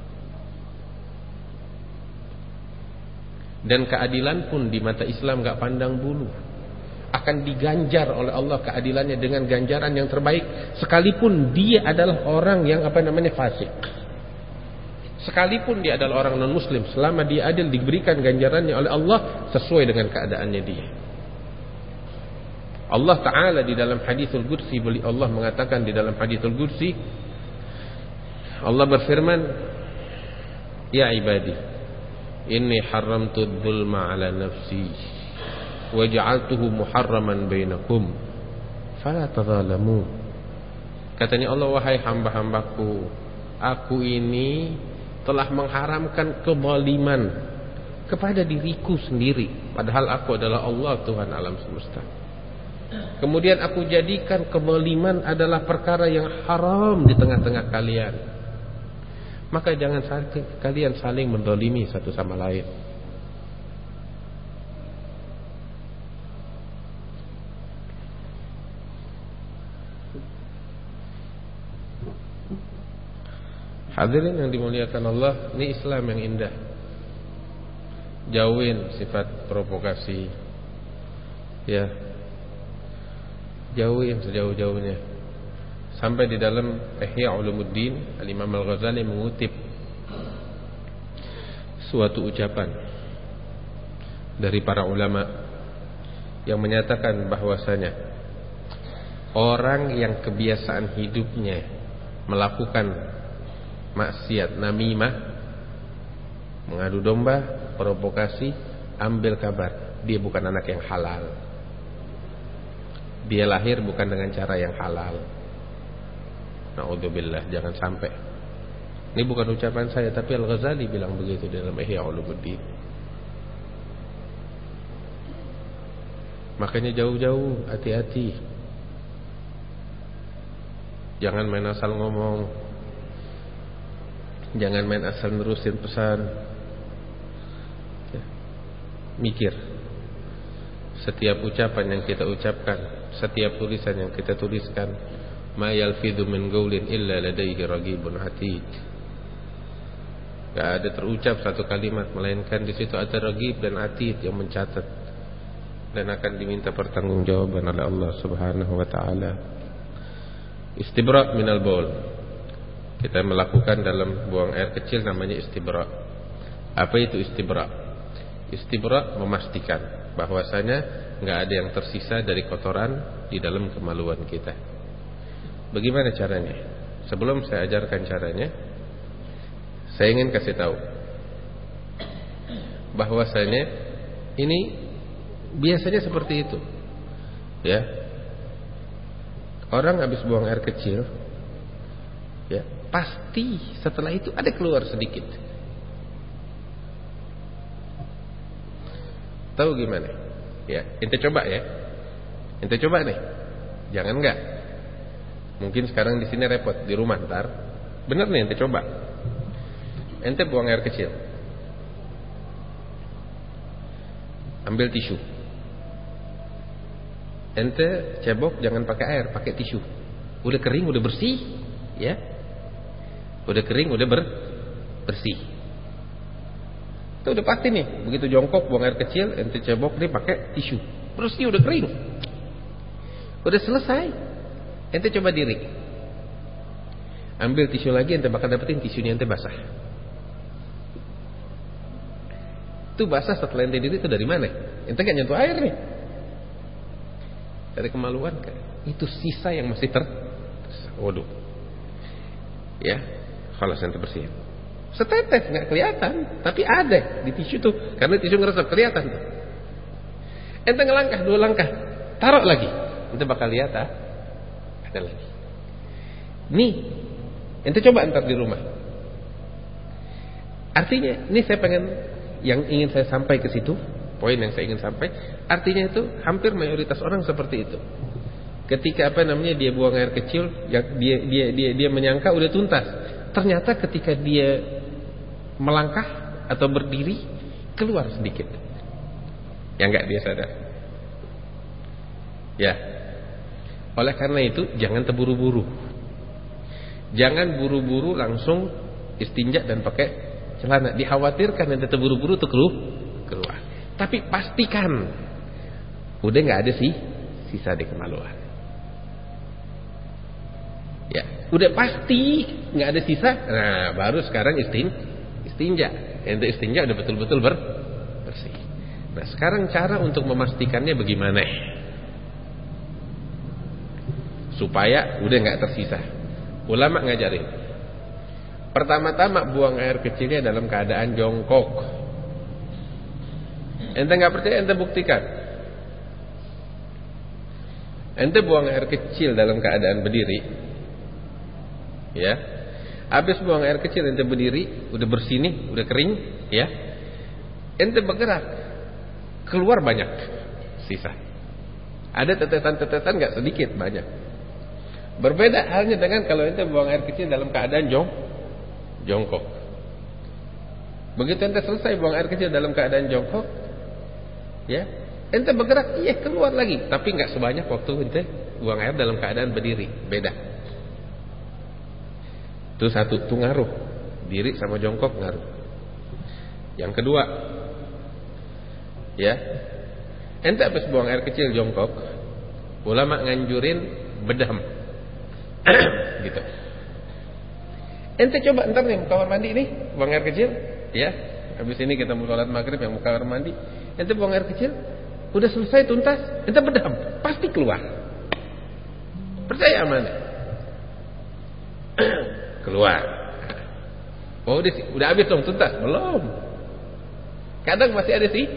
Dan keadilan pun di mata Islam enggak pandang bulu, akan diganjar oleh Allah keadilannya dengan ganjaran yang terbaik, sekalipun dia adalah orang yang fasik. Sekalipun dia adalah orang non muslim, selama dia adil diberikan ganjarannya oleh Allah sesuai dengan keadaannya dia. Allah Ta'ala di dalam hadithul Qudsi, Allah mengatakan di dalam hadithul Qudsi, Allah berfirman, ya ibadi, inni haramtu dzulma ala nafsi wa ja'altuhu muharraman bainakum fala tadzalamu. Katanya Allah, wahai hamba-hambaku, aku ini telah mengharamkan kezaliman kepada diriku sendiri, padahal aku adalah Allah, Tuhan alam semesta. Kemudian aku jadikan kezaliman adalah perkara yang haram di tengah-tengah kalian. Maka jangan kalian saling menzalimi satu sama lain. Hadirin yang dimuliakan Allah, ini Islam yang indah. Jauhin sifat provokasi, ya, jauhin sejauh-jauhnya. Sampai di dalam Ihya Ulumuddin, Al-Imam Al-Ghazali mengutip suatu ucapan dari para ulama yang menyatakan bahwasanya orang yang kebiasaan hidupnya melakukan maksiat, namimah, mengadu domba, provokasi, ambil kabar, dia bukan anak yang halal. Dia lahir bukan dengan cara yang halal. Na'udzubillah, jangan sampai. Ini bukan ucapan saya, tapi Al-Ghazali bilang begitu dalam Ihya Ulumuddin. Makanya jauh-jauh, hati-hati. Jangan main asal ngomong, jangan main asal nerusin pesan, ya. Mikir setiap ucapan yang kita ucapkan, setiap tulisan yang kita tuliskan. Ma yalfidhu min qaulin illa ladaihi raqibun atid. Gak ada terucap satu kalimat melainkan di situ ada raqib dan atid yang mencatat dan akan diminta pertanggungjawaban oleh Allah Subhanahu wa taala. Istibra' minal baul, kita melakukan dalam buang air kecil, namanya istibra'. Apa itu istibra'? Istibra' memastikan bahwasanya enggak ada yang tersisa dari kotoran di dalam kemaluan kita. Bagaimana caranya? Sebelum saya ajarkan caranya, saya ingin kasih tahu bahwasanya ini biasanya seperti itu, ya. Orang habis buang air kecil, ya, pasti setelah itu ada keluar sedikit. Tahu gimana? Ya, ente coba ya. Ente coba nih. Jangan enggak. Mungkin sekarang di sini repot, di rumah ntar. Bener nih, ente coba. Ente buang air kecil. Ambil tisu. Ente cebok jangan pakai air, pakai tisu. Udah kering, udah bersih, ya. Udah kering, udah bersih. Itu udah pasti nih. Begitu jongkok buang air kecil, ente cebok nih pakai tisu. Bersih, udah kering. Udah selesai. Ente coba diri. Ambil tisu lagi, ente bakal dapetin tisunya ente basah. Itu basah setelah ente diri itu dari mana? Ente gak nyentuh air nih. Dari kemaluan kan. Itu sisa yang masih waduh. Ya, kalau ente bersihin. Setetes gak kelihatan, tapi ada di tisu tuh. Karena tisu ngeresap kelihatan tuh. Ente ngelangkah 2 langkah, taruh lagi. Ente bakal lihat ada lagi. Nih, ente coba ntar di rumah. Artinya, ini saya pengen, yang ingin saya sampai ke situ, poin yang saya ingin sampai, artinya itu hampir mayoritas orang seperti itu. Ketika dia buang air kecil, dia menyangka udah tuntas. Ternyata ketika dia melangkah atau berdiri, keluar sedikit. Yang enggak dia sadar. Ya. Oleh karena itu jangan terburu-buru. Jangan buru-buru langsung istinja dan pakai celana. Dikhawatirkan nanti terburu-buru tuh keluar. Tapi pastikan udah nggak ada sisa di kemaluan. Ya, udah pasti nggak ada sisa. Nah, baru sekarang istinja. Ente istinja udah betul-betul bersih. Nah, sekarang cara untuk memastikannya bagaimana? Supaya udah nggak tersisa. Ulama ngajarin. Pertama-tama buang air kecilnya dalam keadaan jongkok. Ente nggak percaya, ente buktikan. Ente buang air kecil dalam keadaan berdiri, ya. Habis buang air kecil ente berdiri, udah bersih nih, udah kering, ya. Ente bergerak, keluar banyak sisa. Ada tetesan-tetesan nggak sedikit, banyak. Berbeda halnya dengan kalau ente buang air kecil dalam keadaan jongkok. Begitu ente selesai buang air kecil dalam keadaan jongkok, ya, ente bergerak, iya keluar lagi, tapi nggak sebanyak waktu ente buang air dalam keadaan berdiri. Beda. Itu satu, itu ngaruh. Diri sama jongkok ngaruh. Yang kedua, ya, ente habis buang air kecil jongkok, ulama nganjurin bedam. Gitu. Ente coba ntar nih kamar mandi nih, buang air kecil, ya. Habis ini kita mau sholat maghrib yang mau kamar mandi, ente buang air kecil, udah selesai tuntas, ente bedam, pasti keluar. Percaya mana? Keluar. Oh, udah habis dong tuntas? Belum. Kadang masih ada sih.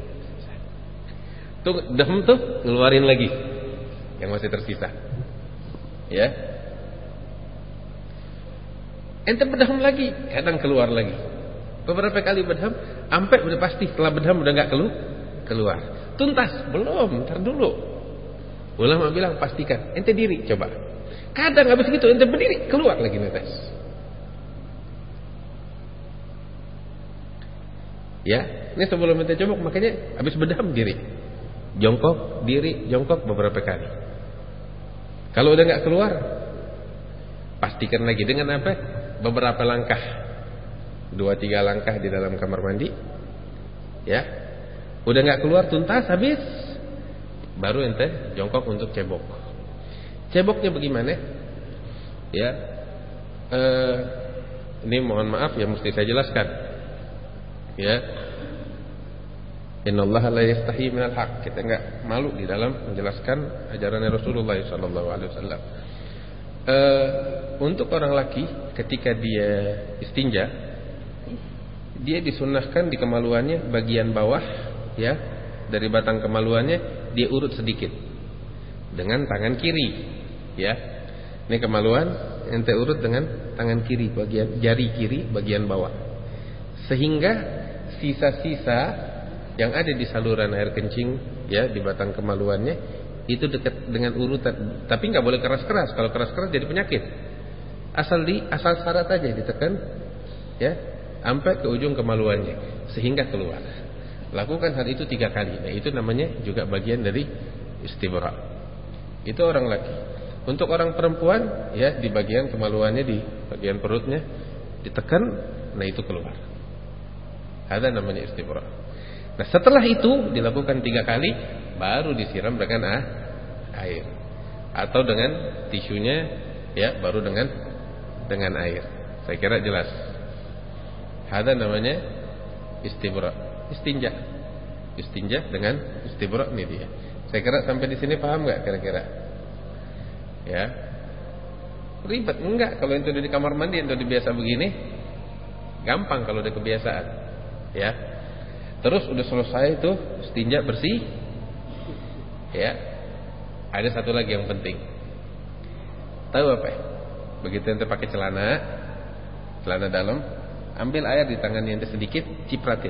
Tuh, bedam tuh ngeluarin lagi yang masih tersisa. Ya. Ente bedam lagi, kadang keluar lagi. Beberapa kali bedam, sampai udah pasti setelah bedam udah nggak keluar. Tuntas? Belum, ntar dulu. Ulama bilang pastikan, ente diri coba. Kadang habis gitu ente berdiri, keluar lagi netes. Ya, ini sebelum ente coba, makanya habis bedam diri. Jongkok, diri, jongkok beberapa kali. Kalau udah nggak keluar, pastikan lagi dengan apa? Beberapa langkah, 2-3 langkah di dalam kamar mandi, ya. Udah nggak keluar tuntas habis, baru ente jongkok untuk cebok. Ceboknya bagaimana? Ya, ini mohon maaf ya mesti saya jelaskan. Ya, Innallaha la yastahi minal haq. Kita nggak malu di dalam menjelaskan ajaran Rasulullah SAW. Untuk orang laki ketika dia istinja, dia disunnahkan di kemaluannya bagian bawah, ya, dari batang kemaluannya dia urut sedikit dengan tangan kiri, ya. Ini kemaluan ente urut dengan tangan kiri, bagian jari kiri bagian bawah, sehingga sisa-sisa yang ada di saluran air kencing, ya, di batang kemaluannya itu dekat dengan urutan. Tapi nggak boleh keras-keras. Kalau keras-keras jadi penyakit. Asal syarat aja ditekan, ya, sampai ke ujung kemaluannya sehingga keluar. Lakukan hal itu 3 kali. Nah, itu namanya juga bagian dari istibra. Itu orang laki. Untuk orang perempuan, ya di bagian kemaluannya, di bagian perutnya ditekan, nah itu keluar. Ada namanya istibra. Nah setelah itu dilakukan 3 kali, baru disiram dengan air, atau dengan tisunya, ya baru dengan air. Saya kira jelas. Ada namanya istibra, istinja dengan istibra ini dia. Saya kira sampai di sini paham nggak kira-kira? Ya, ribet enggak kalau itu di kamar mandi, itu biasa begini, gampang kalau udah kebiasaan. Ya, terus udah selesai itu istinja bersih. Ya, ada satu lagi yang penting. Tahu apa? Begitu ente pakai celana dalam, ambil air di tangan ente sedikit, cipratin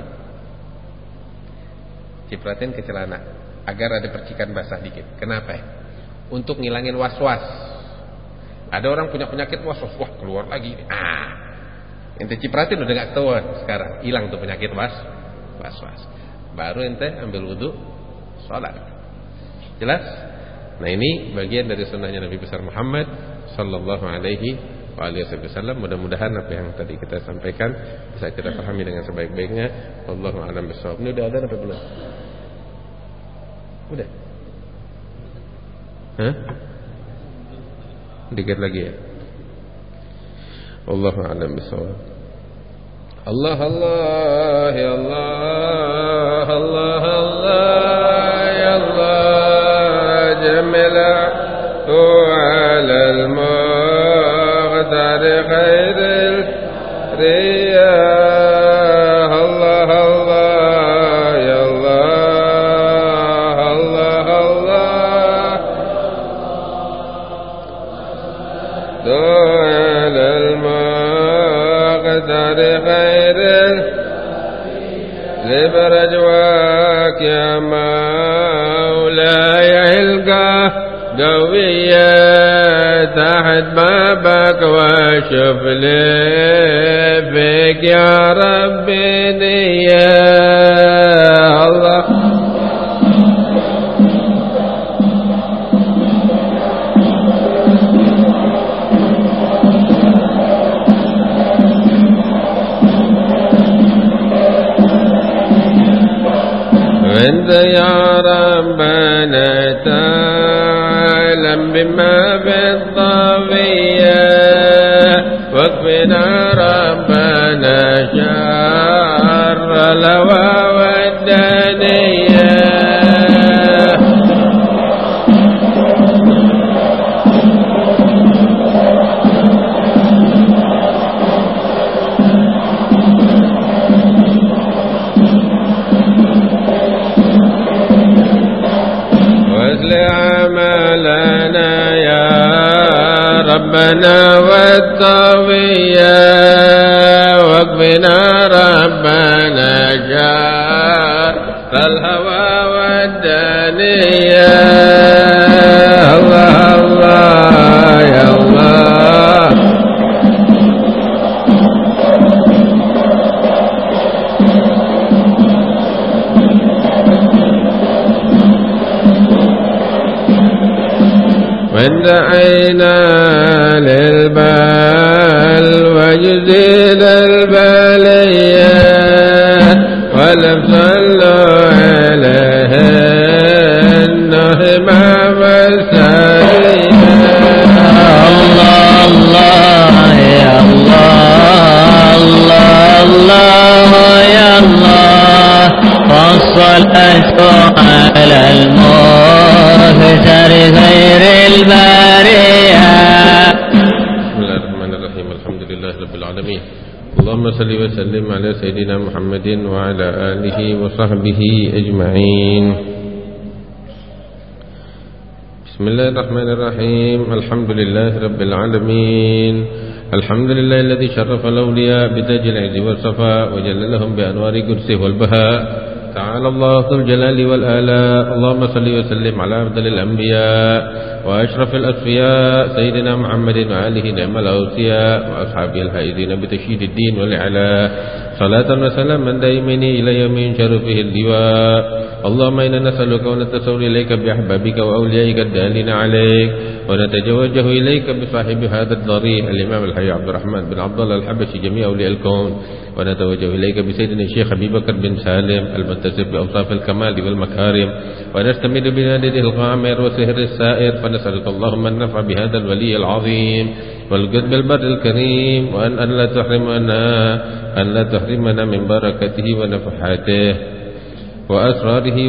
ke celana agar ada percikan basah dikit. Kenapa? Untuk ngilangin was-was. Ada orang punya penyakit was-was, wah keluar lagi. Ente cipratin udah gak ketahuan sekarang, hilang tuh penyakit was-was. Baru ente ambil wudu, sholat. Jelas? Nah ini bagian dari sunnahnya Nabi besar Muhammad sallallahu alaihi wasallam. Mudah-mudahan apa yang tadi kita sampaikan bisa kita pahami dengan sebaik-baiknya. Wallahu a'lam bishawab. Ini udah ada apa belum? Udah. Hah? Dikit lagi ya. Wallahu a'lam bishawab. Allah Allah ya Allah Allah Allah ya Allah jamila ala al-muqtar khair al-riyah Allah Allah ya Allah Allah Allah ala al-muqtar khair برجواك يا مولاي القاه قوية تحت بابك واشوف لي فيك يا ربي نية الله وانت يا ربنا تعلم بما في الطوية واكفنا ربنا شر الهوى والدنيا عملنا يا ربنا والطوية واكفنا ربنا شر الهوى والدنيا الله الله يا الله وندعينا للبال وجزيل البلية ولم صلوا عليه النهمة والسرية الله الله يا الله الله الله يا الله والصلاة على المختار خير البرية بسم الله الرحمن الرحيم الحمد لله رب العالمين اللهم صل وسلم على سيدنا محمد وعلى آله وصحبه أجمعين بسم الله الرحمن الرحيم الحمد لله رب العالمين الحمد لله الذي شرف الأولياء بتاج العز والصفاء وجللهم بأنوار قدسه والبهاء تعالى الله ذو الجلال والآلاء اللهم صل وسلم على أفضل الأنبياء وأشرف الأصفياء سيدنا محمد وآله نعم الأوصياء وأصحابه الفائزين بتشييد الدين والإعلاء صلاة وسلاما دائمين إلى يوم ينشر فيه اللواء. اللهم إنا نسألك ونتصل إليك بأحبابك وأوليائك الدالين عليك، ونتوجه إليك بصاحب هذا الضريح الإمام الحي عبد الرحمن بن عبد الله الحبشي جميع أولياء الكون، ونتوجه إليك بسيدنا الشيخ أبي بكر بن سالم المتصف بأوصاف الكمال والمكارم، ونستمد بنادره الغامر وسهر السائر، فنسألك اللهم النفع بهذا الولي العظيم والقطب البر الكريم، وأن لا تحرمنا من بركته ونفحاته وأسراره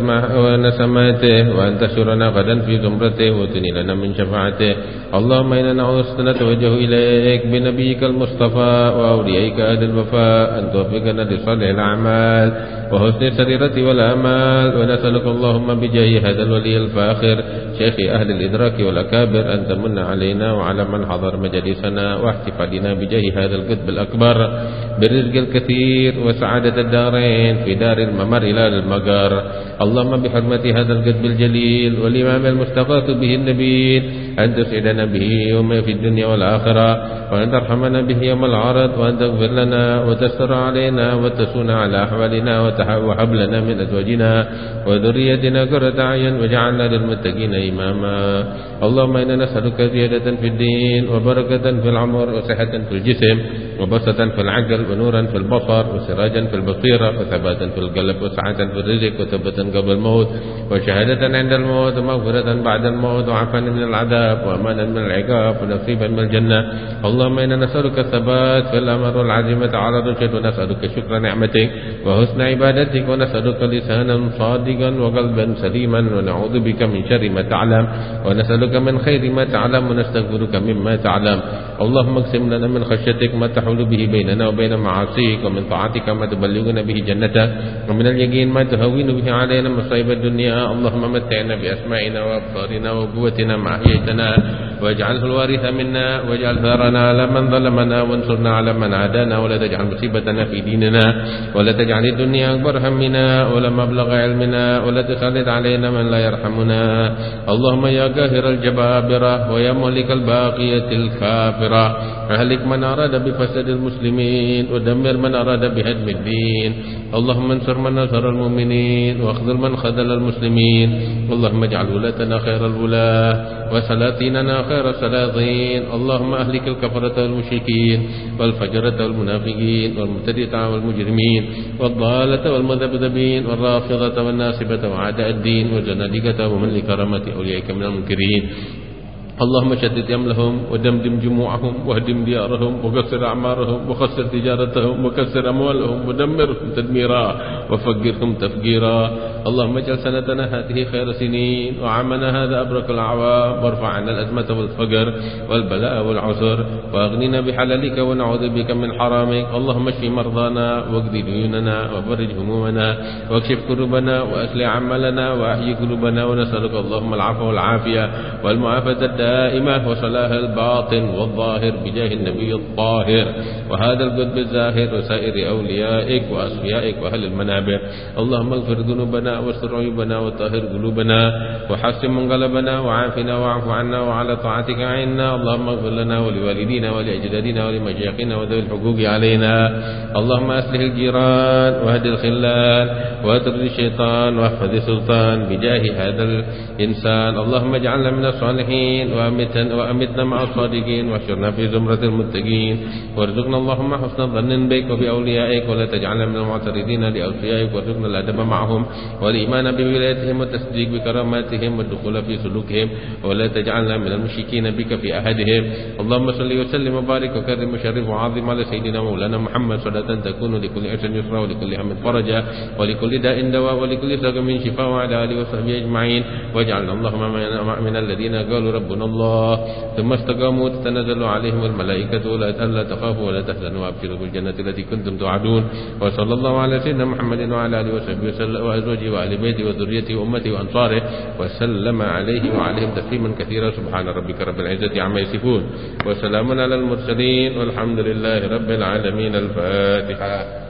ونسماته، وأن تحشرنا غدا في زمرته وتنيلنا من شفاعته. اللهم إنا نتوجه إليك بنبيك المصطفى وأوليائك أهل الوفاء، أن توفقنا لصالح الأعمال وحسن السريرة والآمال، ونسألك اللهم بجاه هذا الولي الفاخر شيخ أهل الإدراك والأكابر أن تمن علينا وعلى من حضر مجالسنا واحتفالنا بجاه هذا القطب الأكبر بالرزق الكثير وسعادة الدارين في دار الممر إلى المقر. اللهم بحرمة هذا القطب الجليل والإمام المستغاث به النبي أن تسعدنا به يوم في الدنيا والآخرة، وأن ترحمنا به يوم العرض، وأن تغفر لنا وتستر علينا وتسون على أحوالنا، وهب لنا من أزواجنا وذريتنا قرة أعين واجعلنا للمتقين إماما. اللهم إنا نسألك زيادة في الدين وبركة في العمر وصحة في الجسم وبسطة في العقل ونورا في البصر وسراجا في البصيرة وثباتا في القلب وسعة في الرزق وثبتا قبل الموت وشهادة عند الموت ومغفرة بعد الموت وعفوا من العذاب وأمانا من العقاب ونصيبا من الجنة. اللهم إنا نسألك الثبات في الأمر والعزيمة على الرشد، ونسألك شكر نعمتك وحسن عبادتك، ونسألك لسانا صادقا وقلبا سليما، ونعوذ بك من شر ما تعلم ونسألك من خير ما تعلم ونستغفرك مما تعلم. اللهم اقسم لنا من خشيتك ما تحول به بيننا وبين معاصيك، ومن طاعتك ما تبلغنا به جنتك، ومن اليقين ما تهون به علينا مصائب الدنيا. اللهم متعنا بأسمائنا وأبصارنا وقوتنا ما أحييتنا، واجعله الوارث منا، واجعل ثارنا على من ظلمنا، وانصرنا على من عادانا، ولا تجعل مصيبتنا في ديننا، ولا تجعل الدنيا أكبر همنا ولا مبلغ علمنا، ولا تسلط علينا من لا يرحمنا. اللهم يا قاهر الجبابرة ويا مهلك الباقية الكافرة، أهلك من أراد بفساد المسلمين ودمر من أراد بهدم الدين. اللهم انصر من نصر المؤمنين واخذل من خذل المسلمين. اللهم اجعل ولاتنا خير الولاة وسلاطيننا خير السلاطين. اللهم أهلك الكفرة والمشركين والفجرة والمنافقين والمبتدعة والمجرمين والضالة والمذبذبين والرافضة والناصبة وأعداء الدين والزنادقة ومن لكرامة أوليائك من المنكرين. اللهم شدد يملهم ودمدم جموعهم واهدم ديارهم وقصر أعمارهم وخسر تجارتهم وكسر أموالهم ودمرهم تدميرا وفقرهم تفجيرا. اللهم اجعل سنتنا هذه خير سنين وعامنا هذا أبرك الأعوام، وارفع عنا الأزمة والفقر والبلاء والعسر، وأغننا بحلالك ونعوذ بك من حرامك. اللهم اشف مرضانا واقض ديوننا وفرج همومنا واكشف كروبنا وأصلح عملنا وأحيي قلوبنا، ونسألك اللهم العفو والعافية والمعافاة الدائمة وصلاح الباطن والظاهر بجاه النبي الطاهر وهذا القطب الزاهر وسائر أوليائك وأصفيائك وأهل المنابر. اللهم اغفر ذنوبنا واستر عيوبنا وطهر قلوبنا وحسن منقلبنا وعافنا واعف عنا وعلى طاعتك عنا. اللهم اغفر لنا ولوالدينا ولأجدادنا ولمشايخنا وذوي الحقوق علينا. اللهم أصلح الجيران واهد الخلان واطرد الشيطان واحفظ السلطان بجاه هذا الإنسان. اللهم اجعلنا من الصالحين وأمتنا مع الصادقين واحشرنا في زمرة المتقين، وارزقنا اللهم حسن الظن بك وبأوليائك، ولا تجعلنا من المعترضين لأوصيائك، وارزقنا الأدب معهم والإيمان بولايتهم والتصديق بكراماتهم والدخول في سلوكهم، ولا تجعلنا من المشركين بك في أحدهم. اللهم صل وسلم وبارك وكرم وشرف وعظم على سيدنا مولانا محمد صلاة تكون لكل أجر يسرا ولكل هم فرجا ولكل داء دواء ولكل سقم شفاء، وعلى آله وصحبه أجمعين. واجعلنا اللهم من الذين قالوا ربنا الله ثم استقاموا تتنزل عليهم الملائكة ألا تخافوا ولا تحزنوا وأبشروا بالجنة التي كنتم توعدون. وصلى الله على سيدنا محمد وعلى آله وصحبه وسلم وأزواجه وآل بيته وذريته وأمته وأنصاره وسلم عليه وعليهم تسليما كثيرا. سبحان ربك رب العزة عما يصفون وسلام على المرسلين والحمد لله رب العالمين. الفاتحة.